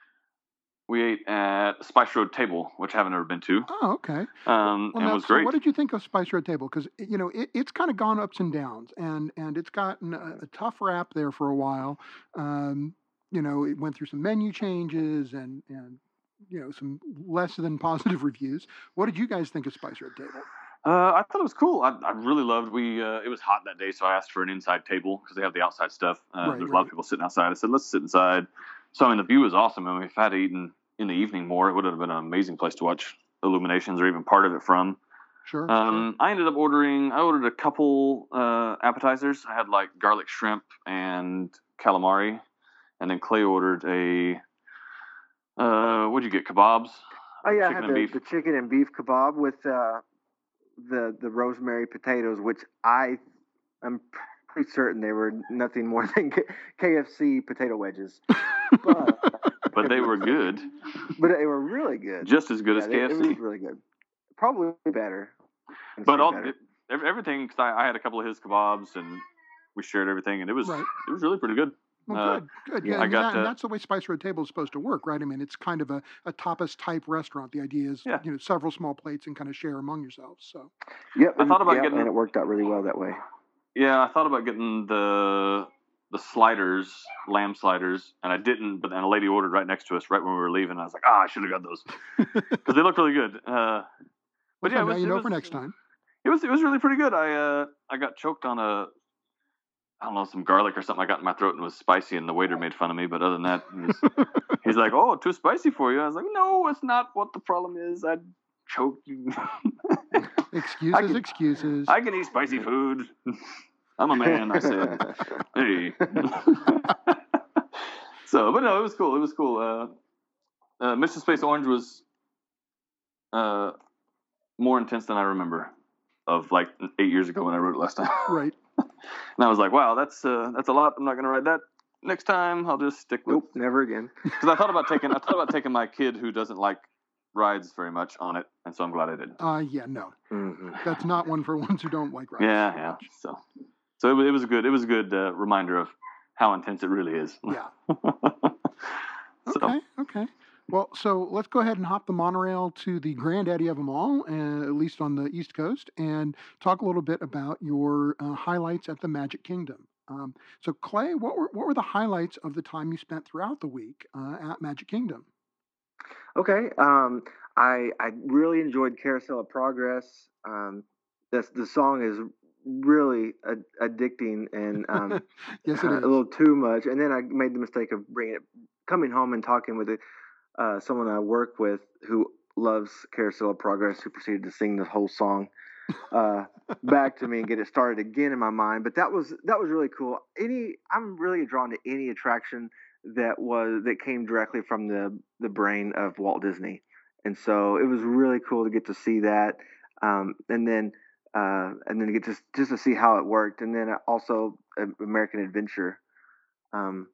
we ate at Spice Road Table, which I haven't ever been to. Oh, okay. Um, Well, and now, it was so great. what did you think of Spice Road Table? Because you know it, it's kind of gone ups and downs, and and it's gotten a, a tough rap there for a while. Um, you know, it went through some menu changes and and you know some less than positive reviews. What did you guys think of Spice Road Table? Uh, I thought it was cool. I, I really loved. We uh, it was hot that day, so I asked for an inside table because they have the outside stuff. Uh, Right, there's a lot right. of people sitting outside. I said, let's sit inside. So I mean, the view was awesome. I mean, if I had eaten in the evening more, it would have been an amazing place to watch Illuminations or even part of it from. Sure. Um, I ended up ordering. I ordered a couple uh, appetizers. I had like garlic shrimp and calamari, and then Clay ordered a. Uh, what'd you get? Kebabs. Oh yeah, I Chicken had and the, beef. the chicken and beef kebab with uh, the the rosemary potatoes, which I am pretty certain they were nothing more than K- KFC potato wedges, but But they were good, but they were really good. just as good Yeah, as they- K F C. It was really good. Probably better. I'd But say all better. ev- everything, because I, I had a couple of his kebabs and we shared everything, and it was Right. it was really pretty good. Well, Uh, good, good. yeah, Yeah, I and, got, that, and uh, that's the way Spice Road Table is supposed to work, right? I mean, it's kind of a, a tapas type restaurant. The idea is, Yeah. you know, several small plates and kind of share among yourselves. So, Yep, I thought about yep, getting- and it worked out really well that way. Yeah, I thought about getting the the sliders, lamb sliders, and I didn't. But then a lady ordered right next to us right when we were leaving. And I was like, ah, I should have got those because they looked really good. Uh, but well, yeah, so it now was, you it know was, for next time. It was it was really pretty good. I uh I got choked on a I don't know some garlic or something I got in my throat and it was spicy, and the waiter made fun of me. But other than that, he was, he's like, "Oh, too spicy for you." I was like, "No, it's not. What the problem is, I choked you." Excuses, can- excuses. I can eat spicy food. I'm a man, I said. Hey. So, but no, it was cool. It was cool. Uh, uh, Mission Space Orange was uh, more intense than I remember of like eight years ago when I wrote it last time. Right. And I was like, wow, that's uh, that's a lot. I'm not going to write that next time. I'll just stick with. Nope, never again. Because I thought about taking I thought about taking my kid who doesn't like rides very much on it, and so I'm glad I didn't. Uh, yeah, no, hmm that's not one for ones who don't like rides. Yeah, so yeah. much. So, so it, was- it was a good. It was a good uh, reminder of how intense it really is. Yeah. So, Okay. Okay. Well, so let's go ahead and hop the monorail to the granddaddy of them all, uh, at least on the East Coast, and talk a little bit about your uh, highlights at the Magic Kingdom. Um, so, Clay, what were what were the highlights of the time you spent throughout the week uh, at Magic Kingdom? Okay. Um, I I really enjoyed Carousel of Progress. Um, the the song is really ad- addicting and um, Yes, it a is. little too much. And then I made the mistake of bringing it, coming home and talking with it, uh, someone I work with who loves Carousel of Progress, who proceeded to sing the whole song uh, back to me and get it started again in my mind. But that was that was really cool. Any, I'm really drawn to any attraction that was that came directly from the the brain of Walt Disney, and so it was really cool to get to see that. um, and then uh, and then get just just to see how it worked, and then also uh, American Adventure um,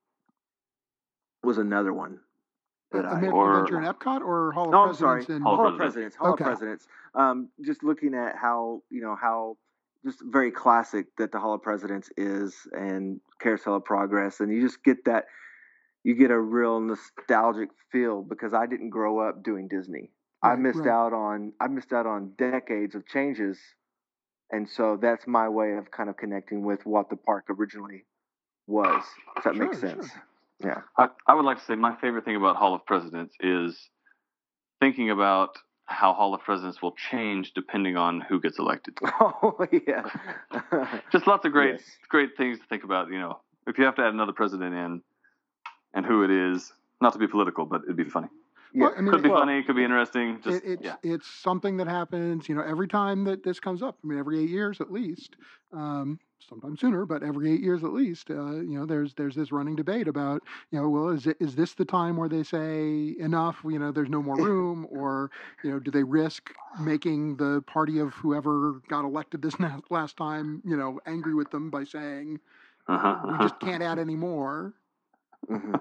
was another one Uh, that I. American Or Adventure in Epcot or Hall of No, I'm sorry, Presidents in Hall of Hall of Presidents. Presidents. Hall Okay. of Presidents. Um, just looking at how you know how just very classic that the Hall of Presidents is, and Carousel of Progress, and you just get that you get a real nostalgic feel because I didn't grow up doing Disney. I Right, missed right. out on I missed out on decades of changes, and so that's my way of kind of connecting with what the park originally was. If that makes Sure, sense. sure. Yeah. I, I would like to say my favorite thing about Hall of Presidents is thinking about how Hall of Presidents will change depending on who gets elected. Oh yeah. Just lots of great, Yes. great things to think about. You know, if you have to add another president in, and who it is, not to be political, but it'd be funny. Yeah. Well, I mean, Could be well, funny, could be interesting. Just It, it's yeah. it's something that happens, you know, every time that this comes up. I mean, every eight years at least, um, sometimes sooner, but every eight years at least. Uh, you know, there's there's this running debate about, you know, well, is it is this the time where they say enough? You know, there's no more room, or you know, do they risk making the party of whoever got elected this na- last time, you know, angry with them by saying, you know, we just can't add any more. mhm.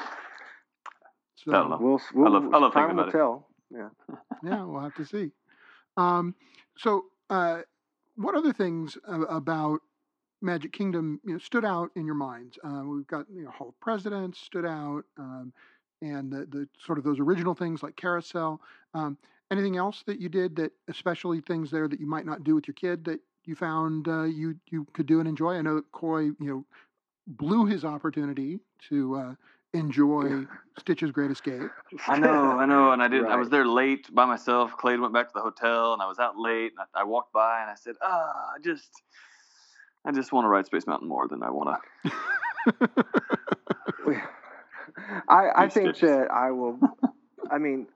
So I don't know. We'll, I we'll love- I love thinking time will about it. tell. Yeah. yeah, we'll have to see. Um, so, uh, what other things uh, about Magic Kingdom, you know, stood out in your minds? Uh, we've got, you know, Hall of Presidents stood out, um, and the, the sort of those original things like Carousel. Um, anything else that you did that, especially things there that you might not do with your kid, that you found uh, you you could do and enjoy? I know that Coy, you know, blew his opportunity to uh, enjoy Stitch's Great Escape. I know, I know, and I did. I Right. was there late by myself. Clay went back to the hotel, and I was out late. And I, I walked by, and I said, "Ah, I just, I just want to ride Space Mountain more than I want to." I, I Do think Stitches. that I will. I mean,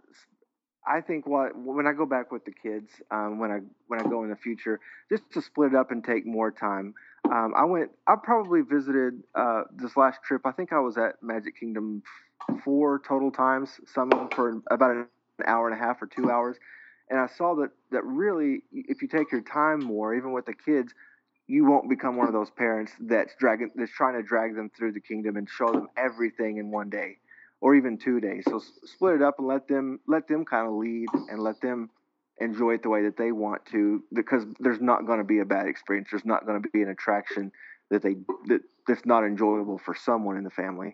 I think what when I go back with the kids, um, when I when I go in the future, just to split it up and take more time. Um, I went. I probably visited uh, this last trip. I think I was at Magic Kingdom four total times. Some of them for about an hour and a half or two hours. And I saw that that really, if you take your time more, even with the kids, you won't become one of those parents that's dragging that's trying to drag them through the kingdom and show them everything in one day or even two days. So s- split it up and let them let them kind of lead and let them enjoy it the way that they want to, because there's not going to be a bad experience. There's not going to be an attraction that they that that's not enjoyable for someone in the family.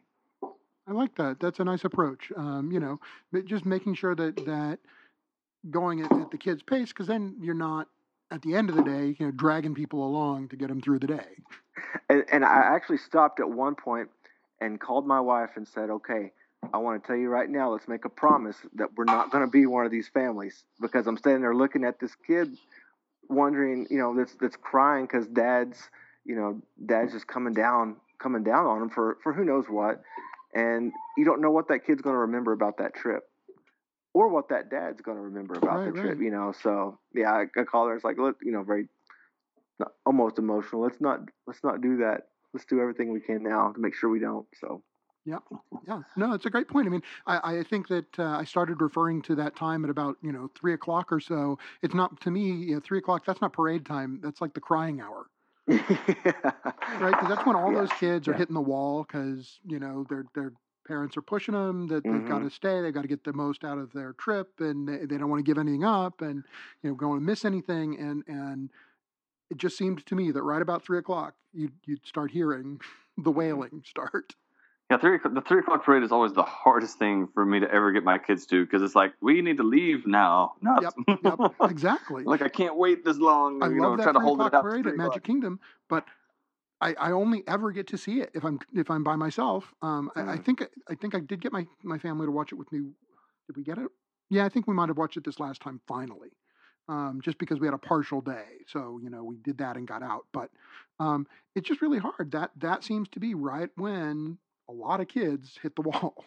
I like that. That's a nice approach. Um, you know, but just making sure that that going at, at the kid's pace, because then you're not at the end of the day, you know, dragging people along to get them through the day. And, and I actually stopped at one point and called my wife and said, "Okay, I want to tell you right now, let's make a promise that we're not going to be one of these families," because I'm standing there looking at this kid, wondering, you know, that's that's crying because dad's, you know, dad's just coming down, coming down on him for for who knows what, and you don't know what that kid's going to remember about that trip. Or what that dad's going to remember about Right, the trip, right. you know. So yeah, I, I called her. It's like, look, you know, very not, almost emotional. Let's not let's not do that. Let's do everything we can now to make sure we don't. So Yeah, yeah. No, it's a great point. I mean, I, I think that uh, I started referring to that time at about, you know, three o'clock or so. It's not, to me, you know, three o'clock, that's not parade time. That's like the crying hour, yeah, right? Because that's when all yeah, those kids are yeah. hitting the wall because, you know, their their parents are pushing them, that they've got Mhm. to stay, they've got to get the most out of their trip, and they, they don't want to give anything up, and, you know, going to miss anything. And, and it just seemed to me that right about three o'clock, you'd, you'd start hearing the wailing start. Yeah, three o'clock- the three o'clock parade is always the hardest thing for me to ever get my kids to, because it's like, we need to leave now. Not Yep, yep, exactly. like I can't wait this long. I You love know, that try to three hold it o'clock out to parade three at o'clock. Magic Kingdom, but I, I only ever get to see it if I'm if I'm by myself. Um, I, I Mm. think I think I did get my, my family to watch it with me. Did we get it? Yeah, I think we might have watched it this last time finally, um, just because we had a partial day. So you know we did that and got out. But um, it's just really hard. That that seems to be right when a lot of kids hit the wall.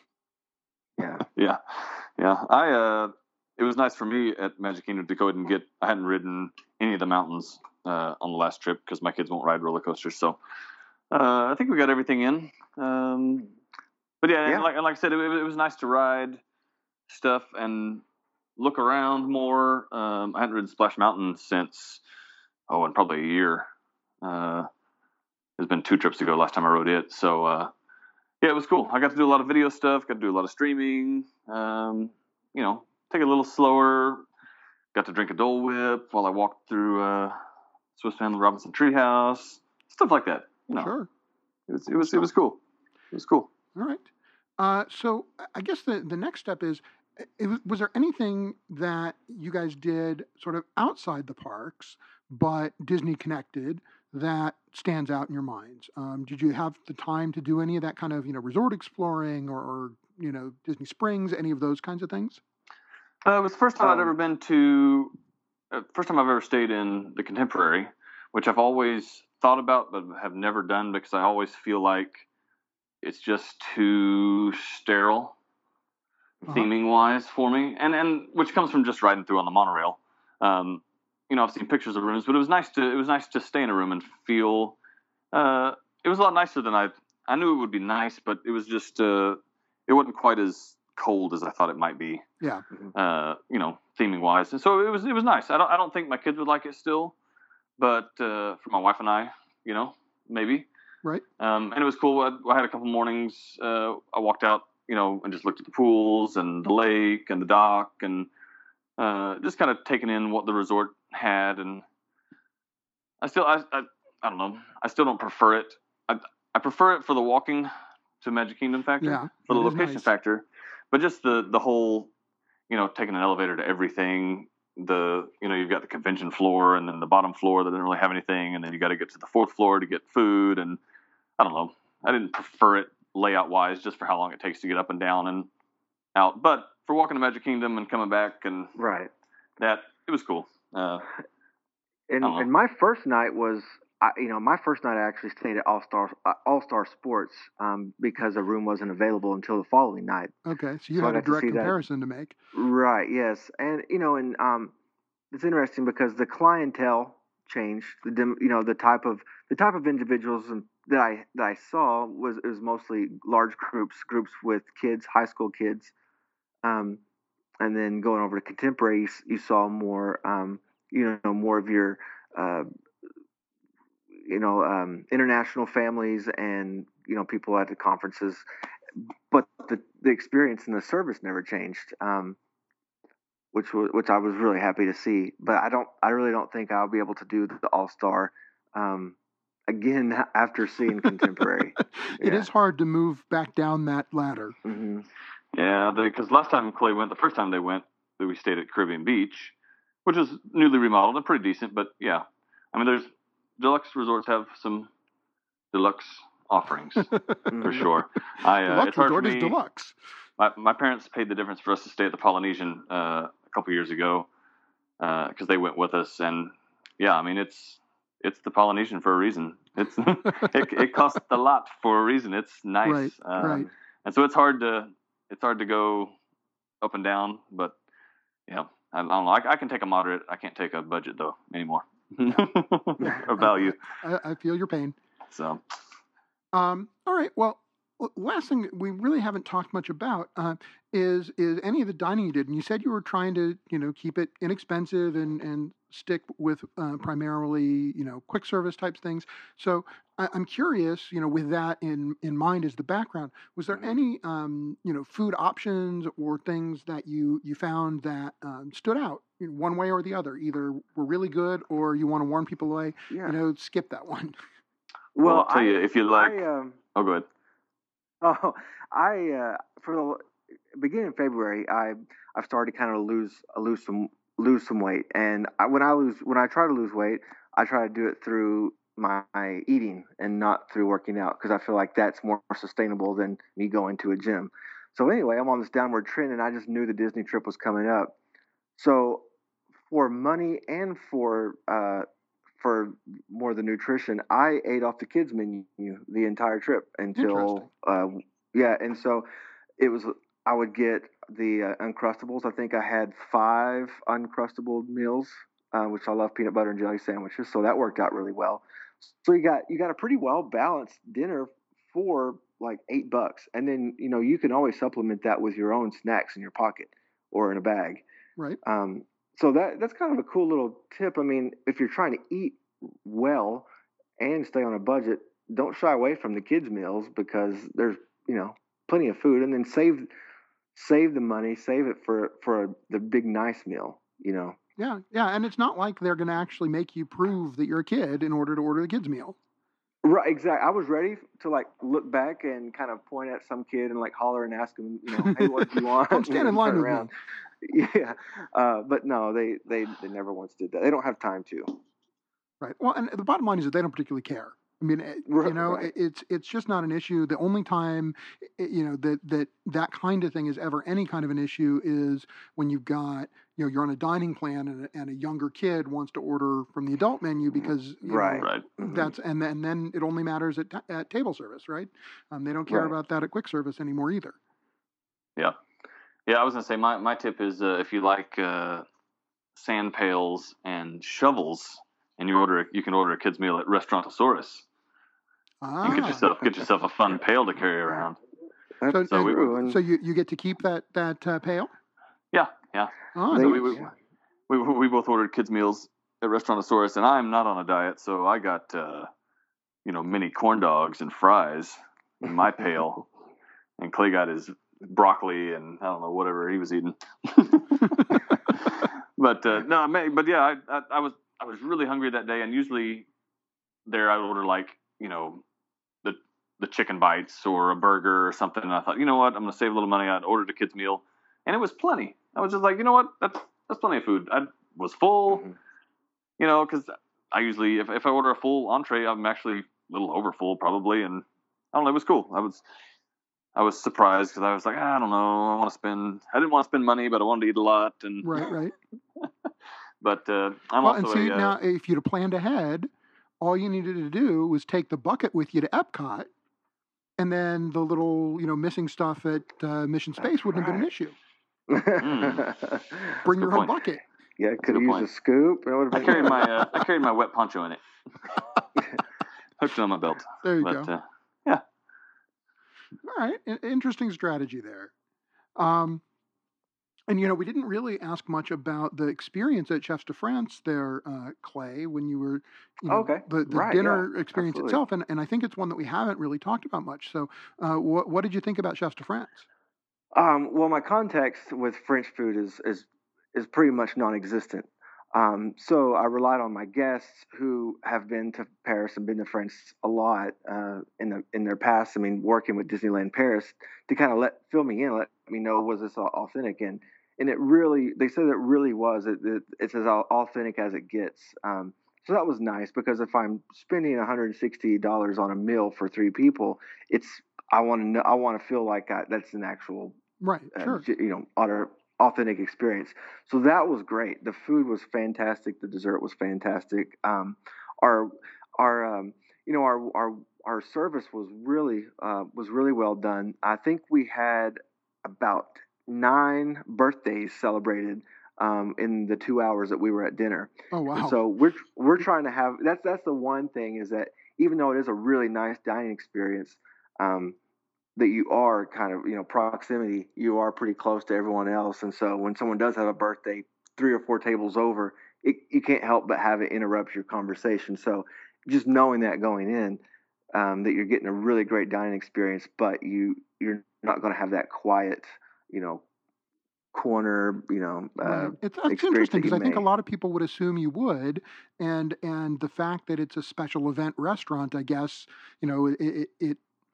Yeah. Yeah, yeah. I uh, it was nice for me at Magic Kingdom to go ahead and get. I hadn't ridden any of the mountains uh, on the last trip because my kids won't ride roller coasters. So uh, I think we got everything in. Um, but yeah, Yeah. and like and like I said, it, it was nice to ride stuff, and look around more. Um, I hadn't ridden Splash Mountain since, oh, in probably a year. Uh, there's been two trips ago last time I rode it. So, uh, yeah, it was cool. I got to do a lot of video stuff, got to do a lot of streaming, um, you know, take it a little slower. Got to drink a Dole Whip while I walked through uh, Swiss Family Robinson Treehouse, stuff like that. You know, Sure. It was, it was, it was cool. It was cool. All right. Uh, so I guess the, the next step is, it, was was there anything that you guys did sort of outside the parks, but Disney connected, that stands out in your minds? Um, did you have the time to do any of that kind of, you know, resort exploring or, or you know, Disney Springs, any of those kinds of things? Uh, it was the first time Um, I'd ever been to, uh, first time I've ever stayed in the Contemporary, which I've always thought about but have never done because I always feel like it's just too sterile, Uh-huh. theming wise for me, and and which comes from just riding through on the monorail. Um, you know, I've seen pictures of rooms, but it was nice to it was nice to stay in a room and feel. Uh, it was a lot nicer than I I knew it would be nice, but it was just uh, it wasn't quite as cold as I thought it might be. Yeah. Uh, you know, theming wise, and so it was it was nice. I don't I don't think my kids would like it still, but uh, for my wife and I, you know, maybe. Right. Um, and it was cool. I, I had a couple mornings. Uh, I walked out, you know, and just looked at the pools and the lake and the dock and uh, just kind of taking in what the resort had. And I still, I, I, I don't know. I still don't prefer it. I, I prefer it for the walking to Magic Kingdom factor, Yeah, for the it is location nice. factor, but just the the whole, you know, taking an elevator to everything. The you know you've got the convention floor and then the bottom floor that didn't really have anything, and then you got to get to the fourth floor to get food. And I don't know. I didn't prefer it layout wise, just for how long it takes to get up and down and out. But for walking to Magic Kingdom and coming back and Right. that, it was cool. Uh, And Uh-huh. and my first night was, I, you know, my first night I actually stayed at All Star uh, All Star Sports um, because a room wasn't available until the following night. Okay. So you So I had a got to direct see that. comparison to make. Right. Yes. And you know, and um, it's interesting because the clientele changed. The dem- you know the type of the type of individuals and- that I that I saw was it was mostly large groups, groups with kids, high school kids. Um, and then going over to Contemporary, you, s- you saw more, um, you know, more of your, uh, you know, um, international families and you know people at the conferences. But the the experience and the service never changed. Um, which was which I was really happy to see. But I don't, I really don't think I'll be able to do the All Star um, again after seeing Contemporary. It Yeah. is hard to move back down that ladder. hmm yeah, because last time Clay went, the first time they went, we stayed at Caribbean Beach, which is newly remodeled and pretty decent. But yeah, I mean, there's deluxe resorts have some deluxe offerings for Mhm. sure. I uh, Deluxe it's hard for resort is me. deluxe. My, my parents paid the difference for us to stay at the Polynesian uh, a couple years ago because they went with us, and yeah, I mean it's it's the Polynesian for a reason. It's it, it costs a lot for a reason. It's nice, Right, um, right. and so it's hard to it's hard to go up and down. But yeah, I, I don't know. I, I can take a moderate. I can't take a budget though anymore. A value. I, I feel your pain. So Um, all right. Well, l- last thing that we really haven't talked much about uh, is is any of the dining you did. And you said you were trying to, you know, keep it inexpensive and and stick with uh, primarily, you know, quick service types things. So I, I'm curious, you know, with that in in mind as the background, was there Mhm. any, um, you know, food options or things that you you found that um, stood out, you know, one way or the other? Either were really good, or you want to warn people away, Yeah. you know, skip that one. well, Well, I'll tell I, you if you like. I, um, Oh, go ahead. oh, I, uh, for the beginning of February, I, I've started to kind of lose, lose some, lose some weight. And I, when I lose, when I try to lose weight, I try to do it through my eating and not through working out because I feel like that's more sustainable than me going to a gym. So anyway, I'm on this downward trend, and I just knew the Disney trip was coming up. So for money and for uh, for more of the nutrition, I ate off the kids menu the entire trip until uh, yeah, and so it was. I would get the uh, Uncrustables. I think I had five Uncrustable meals, uh, which I love peanut butter and jelly sandwiches. So that worked out really well. So you got you got a pretty well balanced dinner for like eight bucks, and then you know you can always supplement that with your own snacks in your pocket or in a bag. Right. Um, so that that's kind of a cool little tip. I mean, if you're trying to eat well and stay on a budget, don't shy away from the kids' meals because there's you know plenty of food, and then save save the money, save it for for the big nice meal. You know. Yeah, yeah, and it's not like they're going to actually make you prove that you're a kid in order to order the kids' meal. Right, exactly. I was ready to like look back and kind of point at some kid and like holler and ask him, you know, hey, what do you want? Come stand in line with me. Yeah, uh, but no, they, they they never once did that. They don't have time to. Right. Well, and the bottom line is that they don't particularly care. I mean, you know, right. it's it's just not an issue. The only time, you know, that that that kind of thing is ever any kind of an issue is when you've got, you know, you're on a dining plan and a, and a younger kid wants to order from the adult menu because, you right, know, right. that's and then, and then it only matters at, at table service, right? Um, they don't care right. about that at quick service anymore either. Yeah, yeah. I was gonna say my my tip is uh, if you like uh, sand pails and shovels, and you order you can order a kid's meal at Restaurantosaurus. Ah. And get yourself get yourself a fun pail to carry around. So, so, we, so you, you get to keep that that uh, pail? Yeah, yeah. Oh, so nice. we, we, we we both ordered kids meals at Restaurantosaurus, and I'm not on a diet, so I got uh, you know mini corn dogs and fries in my pail, and Clay got his broccoli and I don't know whatever he was eating. but uh, no, I may, but yeah, I, I I was I was really hungry that day, and usually there I would order like you know. the the chicken bites or a burger or something, and I thought, you know what, I'm going to save a little money. I'd ordered a kid's meal, and it was plenty. I was just like, you know what, that's that's plenty of food. I was full, mm-hmm. you know, because I usually, if, if I order a full entree, I'm actually a little over full probably, and I don't know, it was cool. I was I was surprised because I was like, I don't know, I want to spend, I didn't want to spend money, but I wanted to eat a lot, and right, right. but uh, I'm well, also and see a, uh, now, if you'd have planned ahead, all you needed to do was take the bucket with you to Epcot, and then the little, you know, missing stuff at uh, Mission Space wouldn't have been an issue. mm. Bring your own point. bucket. Yeah, could have used point. a scoop. It I carried my uh, I carried my wet poncho in it. Hooked it on my belt. There you but, go. Uh, yeah. All right. I- interesting strategy there. Um, and, you know, we didn't really ask much about the experience at Chefs de France there, uh, Clay, when you were, you know, okay. the, the right, dinner yeah, experience absolutely. itself. And, and I think it's one that we haven't really talked about much. So uh, what, what did you think about Chefs de France? Um, well, my context with French food is is is pretty much non-existent. Um, so I relied on my guests who have been to Paris and been to France a lot uh, in the in their past. I mean, working with Disneyland Paris to kind of let fill me in, let me know was this authentic, and and it really they said it really was. It, it, it's as authentic as it gets. Um, so that was nice because if I'm spending one hundred sixty dollars on a meal for three people, it's I want to know I want to feel like I, that's an actual right, uh, sure. you know, utter authentic experience. So that was great. The food was fantastic. The dessert was fantastic. Um, our our um, you know our our our service was really uh, was really well done. I think we had about nine birthdays celebrated um, in the two hours that we were at dinner. Oh wow! And so we're we're trying to have that's that's the one thing is that even though it is a really nice dining experience. Um, that you are kind of, you know, proximity, you are pretty close to everyone else. And so when someone does have a birthday three or four tables over, it, you can't help but have it interrupt your conversation. So just knowing that going in, um, that you're getting a really great dining experience, but you, you're not going to have that quiet, you know, corner, you know, uh, right. It's, it's interesting because I think a lot of people would assume you would. And, and the fact that it's a special event restaurant, I guess, you know, it, it, it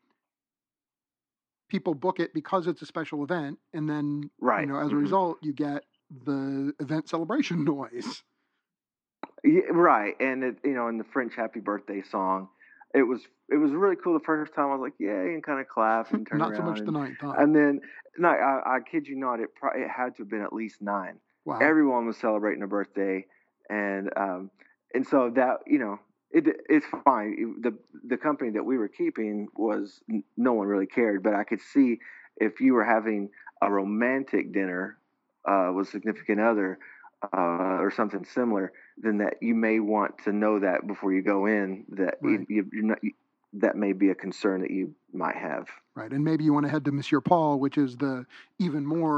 people book it because it's a special event, and then right. you know, as a mm-hmm. result, you get the event celebration noise. Yeah, right, and it, you know, in the French "Happy Birthday" song, it was it was really cool. The first time I was like, "Yay!" and kind of clap and turn not around. so much and, the ninth time. And then, no, I, I kid you not, it pro- it had to have been at least nine. Wow. Everyone was celebrating a birthday, and um, and so that you know. It, it's fine. The the company that we were keeping was no one really cared, but I could see if you were having a romantic dinner uh, with a significant other uh, or something similar, then that you may want to know that before you go in that right. you, you're not, you, that may be a concern that you might have. Right, and maybe you want to head to Monsieur Paul, which is the even more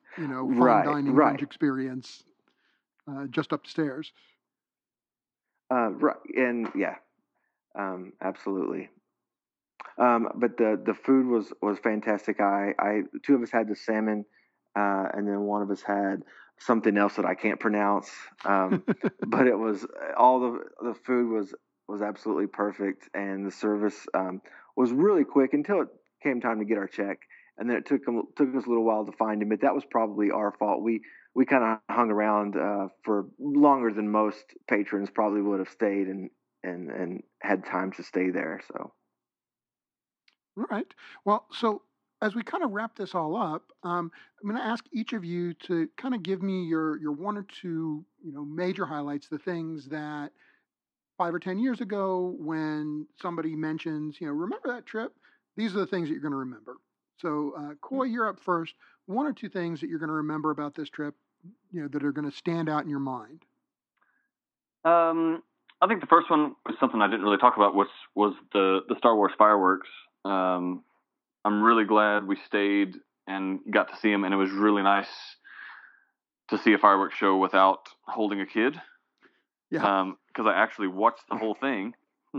you know, fine Right, dining right, French experience uh, just upstairs. uh, right, and yeah, um, absolutely. Um, but the the food was was fantastic. I I two of us had the salmon, uh, and then one of us had something else that I can't pronounce. Um, but it was all the the food was was absolutely perfect, and the service um, was really quick until it came time to get our check, and then it took 'em- took us a little while to find him. But that was probably our fault. We we kind of hung around uh, for longer than most patrons probably would have stayed and and and had time to stay there. So. All right. Well, so as we kind of wrap this all up, um, I'm going to ask each of you to kind of give me your your one or two, you know, major highlights, the things that five or ten years ago, when somebody mentions, you know, remember that trip? These are the things that you're going to remember. So, uh, Coy, you're up first. One or two things that you're going to remember about this trip, you know, that are going to stand out in your mind. Um, I think the first one was something I didn't really talk about, was was the the Star Wars fireworks. Um, I'm really glad we stayed and got to see them, and it was really nice to see a fireworks show without holding a kid. Yeah. Um, because I actually watched the whole thing.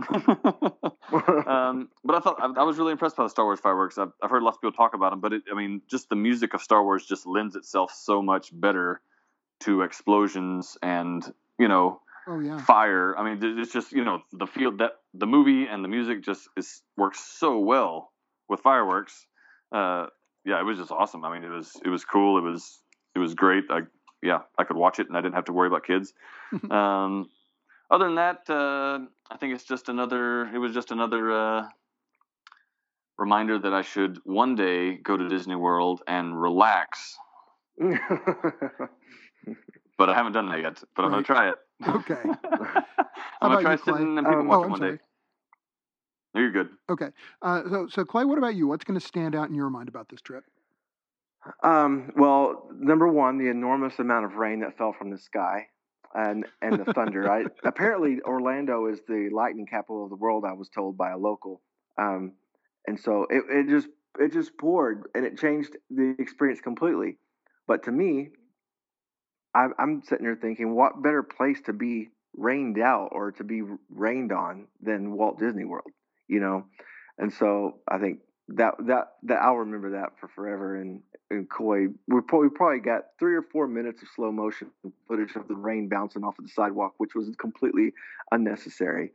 um, but I thought I, I was really impressed by the Star Wars fireworks. I've, I've heard lots of people talk about them, but it, I mean, just the music of Star Wars just lends itself so much better to explosions and, you know, Oh yeah. fire. I mean, it's just, you know, the field that the movie and the music just is works so well with fireworks. Uh, yeah, it was just awesome. I mean, it was it was cool. It was it was great. I yeah, I could watch it and I didn't have to worry about kids. Um, other than that, uh, I think it's just another. It was just another uh, reminder that I should one day go to Disney World and relax. But I haven't done that yet. But I'm Right. going to try it. Okay. I'm going to try you, Clay? sitting and people Um, watch Oh, it I'm one sorry. day. No, you're good. Okay. Uh, so, so Clay, what about you? What's going to stand out in your mind about this trip? Um, well, number one, the enormous amount of rain that fell from the sky, and and the thunder. I apparently Orlando is the lightning capital of the world. I was told by a local, um, and so it, it just it just poured, and it changed the experience completely. But to me, I, I'm sitting there thinking, what better place to be rained out or to be rained on than Walt Disney World, you know? And so I think that that that I'll remember that for forever. And and Coy, we probably, we probably got three or four minutes of slow motion footage of the rain bouncing off of the sidewalk, which was completely unnecessary.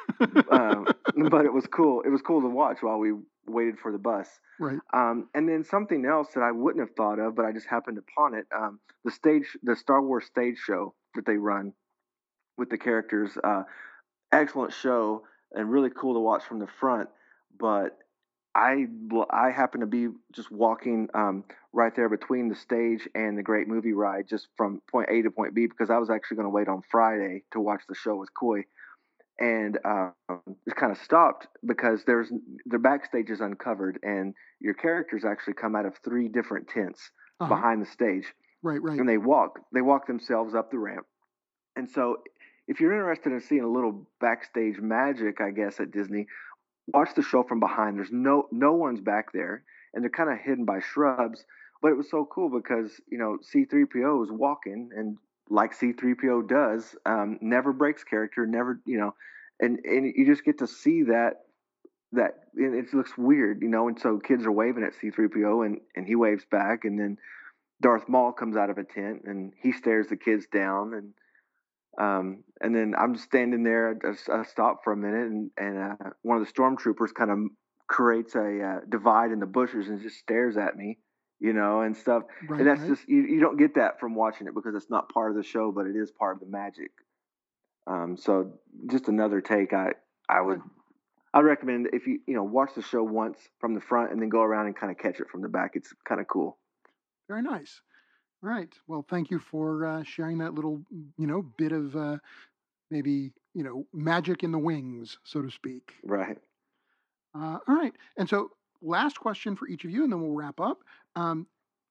um, but it was cool. It was cool to watch while we waited for the bus. Right. Um, and then something else that I wouldn't have thought of, but I just happened upon it. Um, the stage, the Star Wars stage show that they run with the characters. Uh, excellent show and really cool to watch from the front. But I I happen to be just walking um, right there between the stage and the Great Movie Ride, just from point A to point B, because I was actually going to wait on Friday to watch the show with Coy, and um, just kind of stopped because there's the backstage is uncovered, and your characters actually come out of three different tents Uh-huh. behind the stage, Right. Right. and they walk they walk themselves up the ramp. And so, if you're interested in seeing a little backstage magic, I guess at Disney, watch the show from behind. There's no no one's back there, and they're kind of hidden by shrubs. But it was so cool because you know C three P O is walking, and like C three P O does, um, never breaks character, never you know, and and you just get to see that that and it looks weird, you know. And so kids are waving at C three P O, and and he waves back, and then Darth Maul comes out of a tent, and he stares the kids down, and um, and then I'm just standing there. I, I stop for a minute, and, and uh, one of the stormtroopers kind of creates a uh, divide in the bushes and just stares at me, you know, and stuff. Right. And that's Right. just you, you don't get that from watching it because it's not part of the show, but it is part of the magic. Um, so just another take. I I would I recommend if you you know watch the show once from the front and then go around and kind of catch it from the back. It's kind of cool. Very nice. All right. Well, thank you for uh, sharing that little, you know, bit of uh, maybe, you know, magic in the wings, so to speak. Right. Uh, all right. And so, last question for each of you, and then we'll wrap up. Um,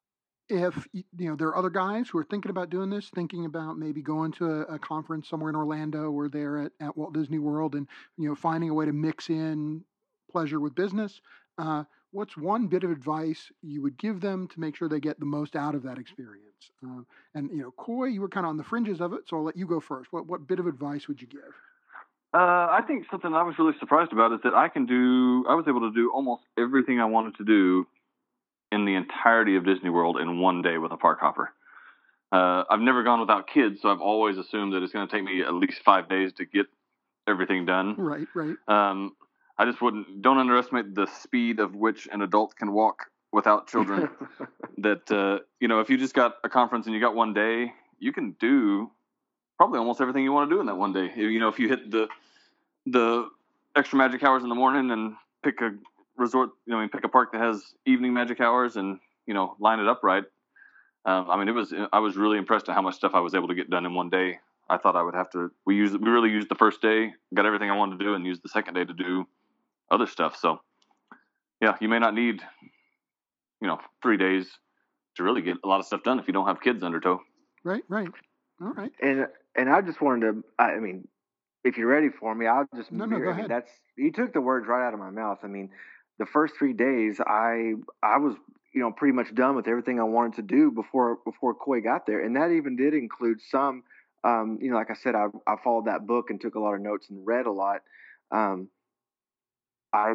if y- you know there are other guys who are thinking about doing this, thinking about maybe going to a, a conference somewhere in Orlando or there at, at Walt Disney World, and you know finding a way to mix in pleasure with business, uh, what's one bit of advice you would give them to make sure they get the most out of that experience? Uh, and you know, Coy, you were kind of on the fringes of it, so I'll let you go first. What what bit of advice would you give? Uh, I think something I was really surprised about is that I can do. I was able to do almost everything I wanted to do in the entirety of Disney World in one day with a park hopper. Uh, I've never gone without kids, so I've always assumed that it's going to take me at least five days to get everything done. Right, right. Um, I just wouldn't. Don't underestimate the speed of which an adult can walk without children. that uh, you know, if you just got a conference and you got one day, you can do probably almost everything you want to do in that one day. You know, if you hit the the extra magic hours in the morning and pick a resort, you know, and pick a park that has evening magic hours and, you know, line it up right. Um, I mean, it was, I was really impressed at how much stuff I was able to get done in one day. I thought I would have to, we used, we really used the first day, got everything I wanted to do, and used the second day to do other stuff. So yeah, you may not need, you know, three days to really get a lot of stuff done if you don't have kids under tow. Right, right. All right. And, and I just wanted to, I mean, if you're ready for me, I'll just, no, no, go I ahead. mean, that's, you took the words right out of my mouth. I mean, the first three days, I, I was, you know, pretty much done with everything I wanted to do before, before Coy got there. And that even did include some, um, you know, like I said, I, I followed that book and took a lot of notes and read a lot. Um, I,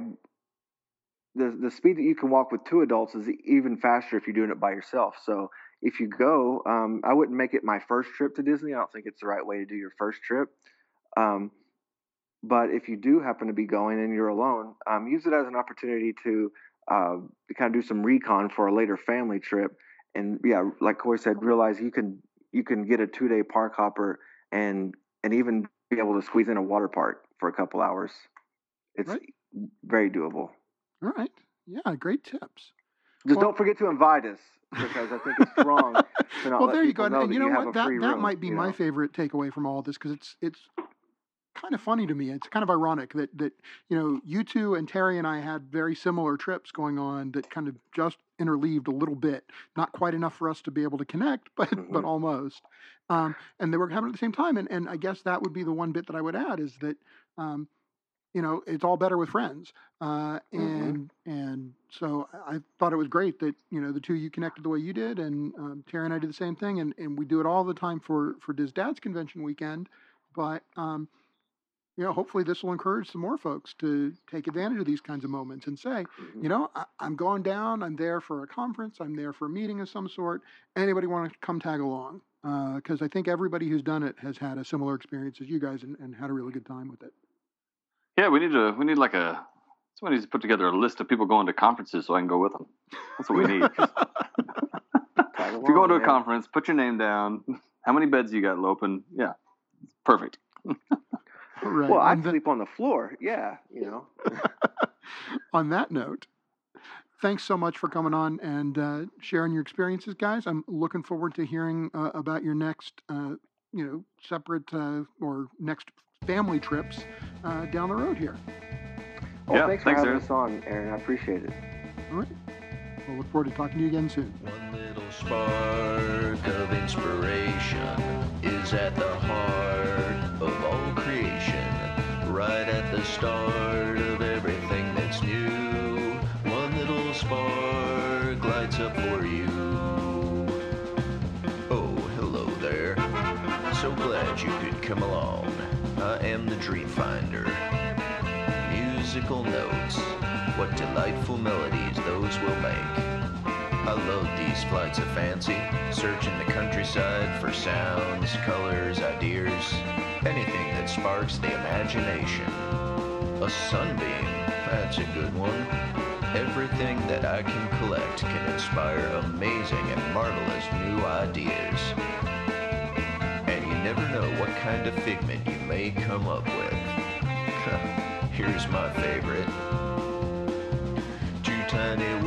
the, the speed that you can walk with two adults is even faster if you're doing it by yourself. So if you go, um, I wouldn't make it my first trip to Disney. I don't think it's the right way to do your first trip. Um, but if you do happen to be going and you're alone, um, use it as an opportunity to uh, kind of do some recon for a later family trip. And yeah, like Coy said, realize you can you can get a two day park hopper and and even be able to squeeze in a water park for a couple hours. It's right. Very doable. All right, yeah, great tips. Just well, don't forget to invite us, because I think it's wrong to not well, let there you go. know And you know you what? That that room, might be you my know? favorite takeaway from all of this, because it's it's kind of funny to me. It's kind of ironic that that you know, you two and Terry and I had very similar trips going on that kind of just interleaved a little bit, not quite enough for us to be able to connect, but mm-hmm. but almost. Um, and they were happening at the same time. And and I guess that would be the one bit that I would add is that. Um, You know, it's all better with friends, uh, and mm-hmm. and so I thought it was great that you know the two of you connected the way you did, and um, Terry and I did the same thing, and, and we do it all the time for for Diz Dad's convention weekend. But um, you know, hopefully this will encourage some more folks to take advantage of these kinds of moments and say, mm-hmm. you know, I, I'm going down, I'm there for a conference, I'm there for a meeting of some sort. Anybody want to come tag along? Because uh, I think everybody who's done it has had a similar experience as you guys and, and had a really good time with it. Yeah, we need to. We need like a. Somebody needs to put together a list of people going to conferences so I can go with them. That's what we need. If you go to a conference, put your name down. How many beds you got open? Yeah, perfect. Right. Well, I sleep on the floor. Yeah, you know. On that note, thanks so much for coming on and uh, sharing your experiences, guys. I'm looking forward to hearing uh, about your next, uh, you know, separate uh, or next. family trips uh, down the road here. Well, yeah, thanks for thanks, having Aaron. us on, Aaron. I appreciate it. All right. We'll look forward to talking to you again soon. One little spark of inspiration is at the heart of all creation, right at the start of everything that's new. One little spark lights up for you. Oh, hello there. So glad you could come along. I am the Dream Finder. Musical notes, what delightful melodies those will make. I love these flights of fancy, searching the countryside for sounds, colors, ideas, anything that sparks the imagination. A sunbeam, that's a good one. Everything that I can collect can inspire amazing and marvelous new ideas. Never know what kind of figment you may come up with. Here's my favorite. Two tiny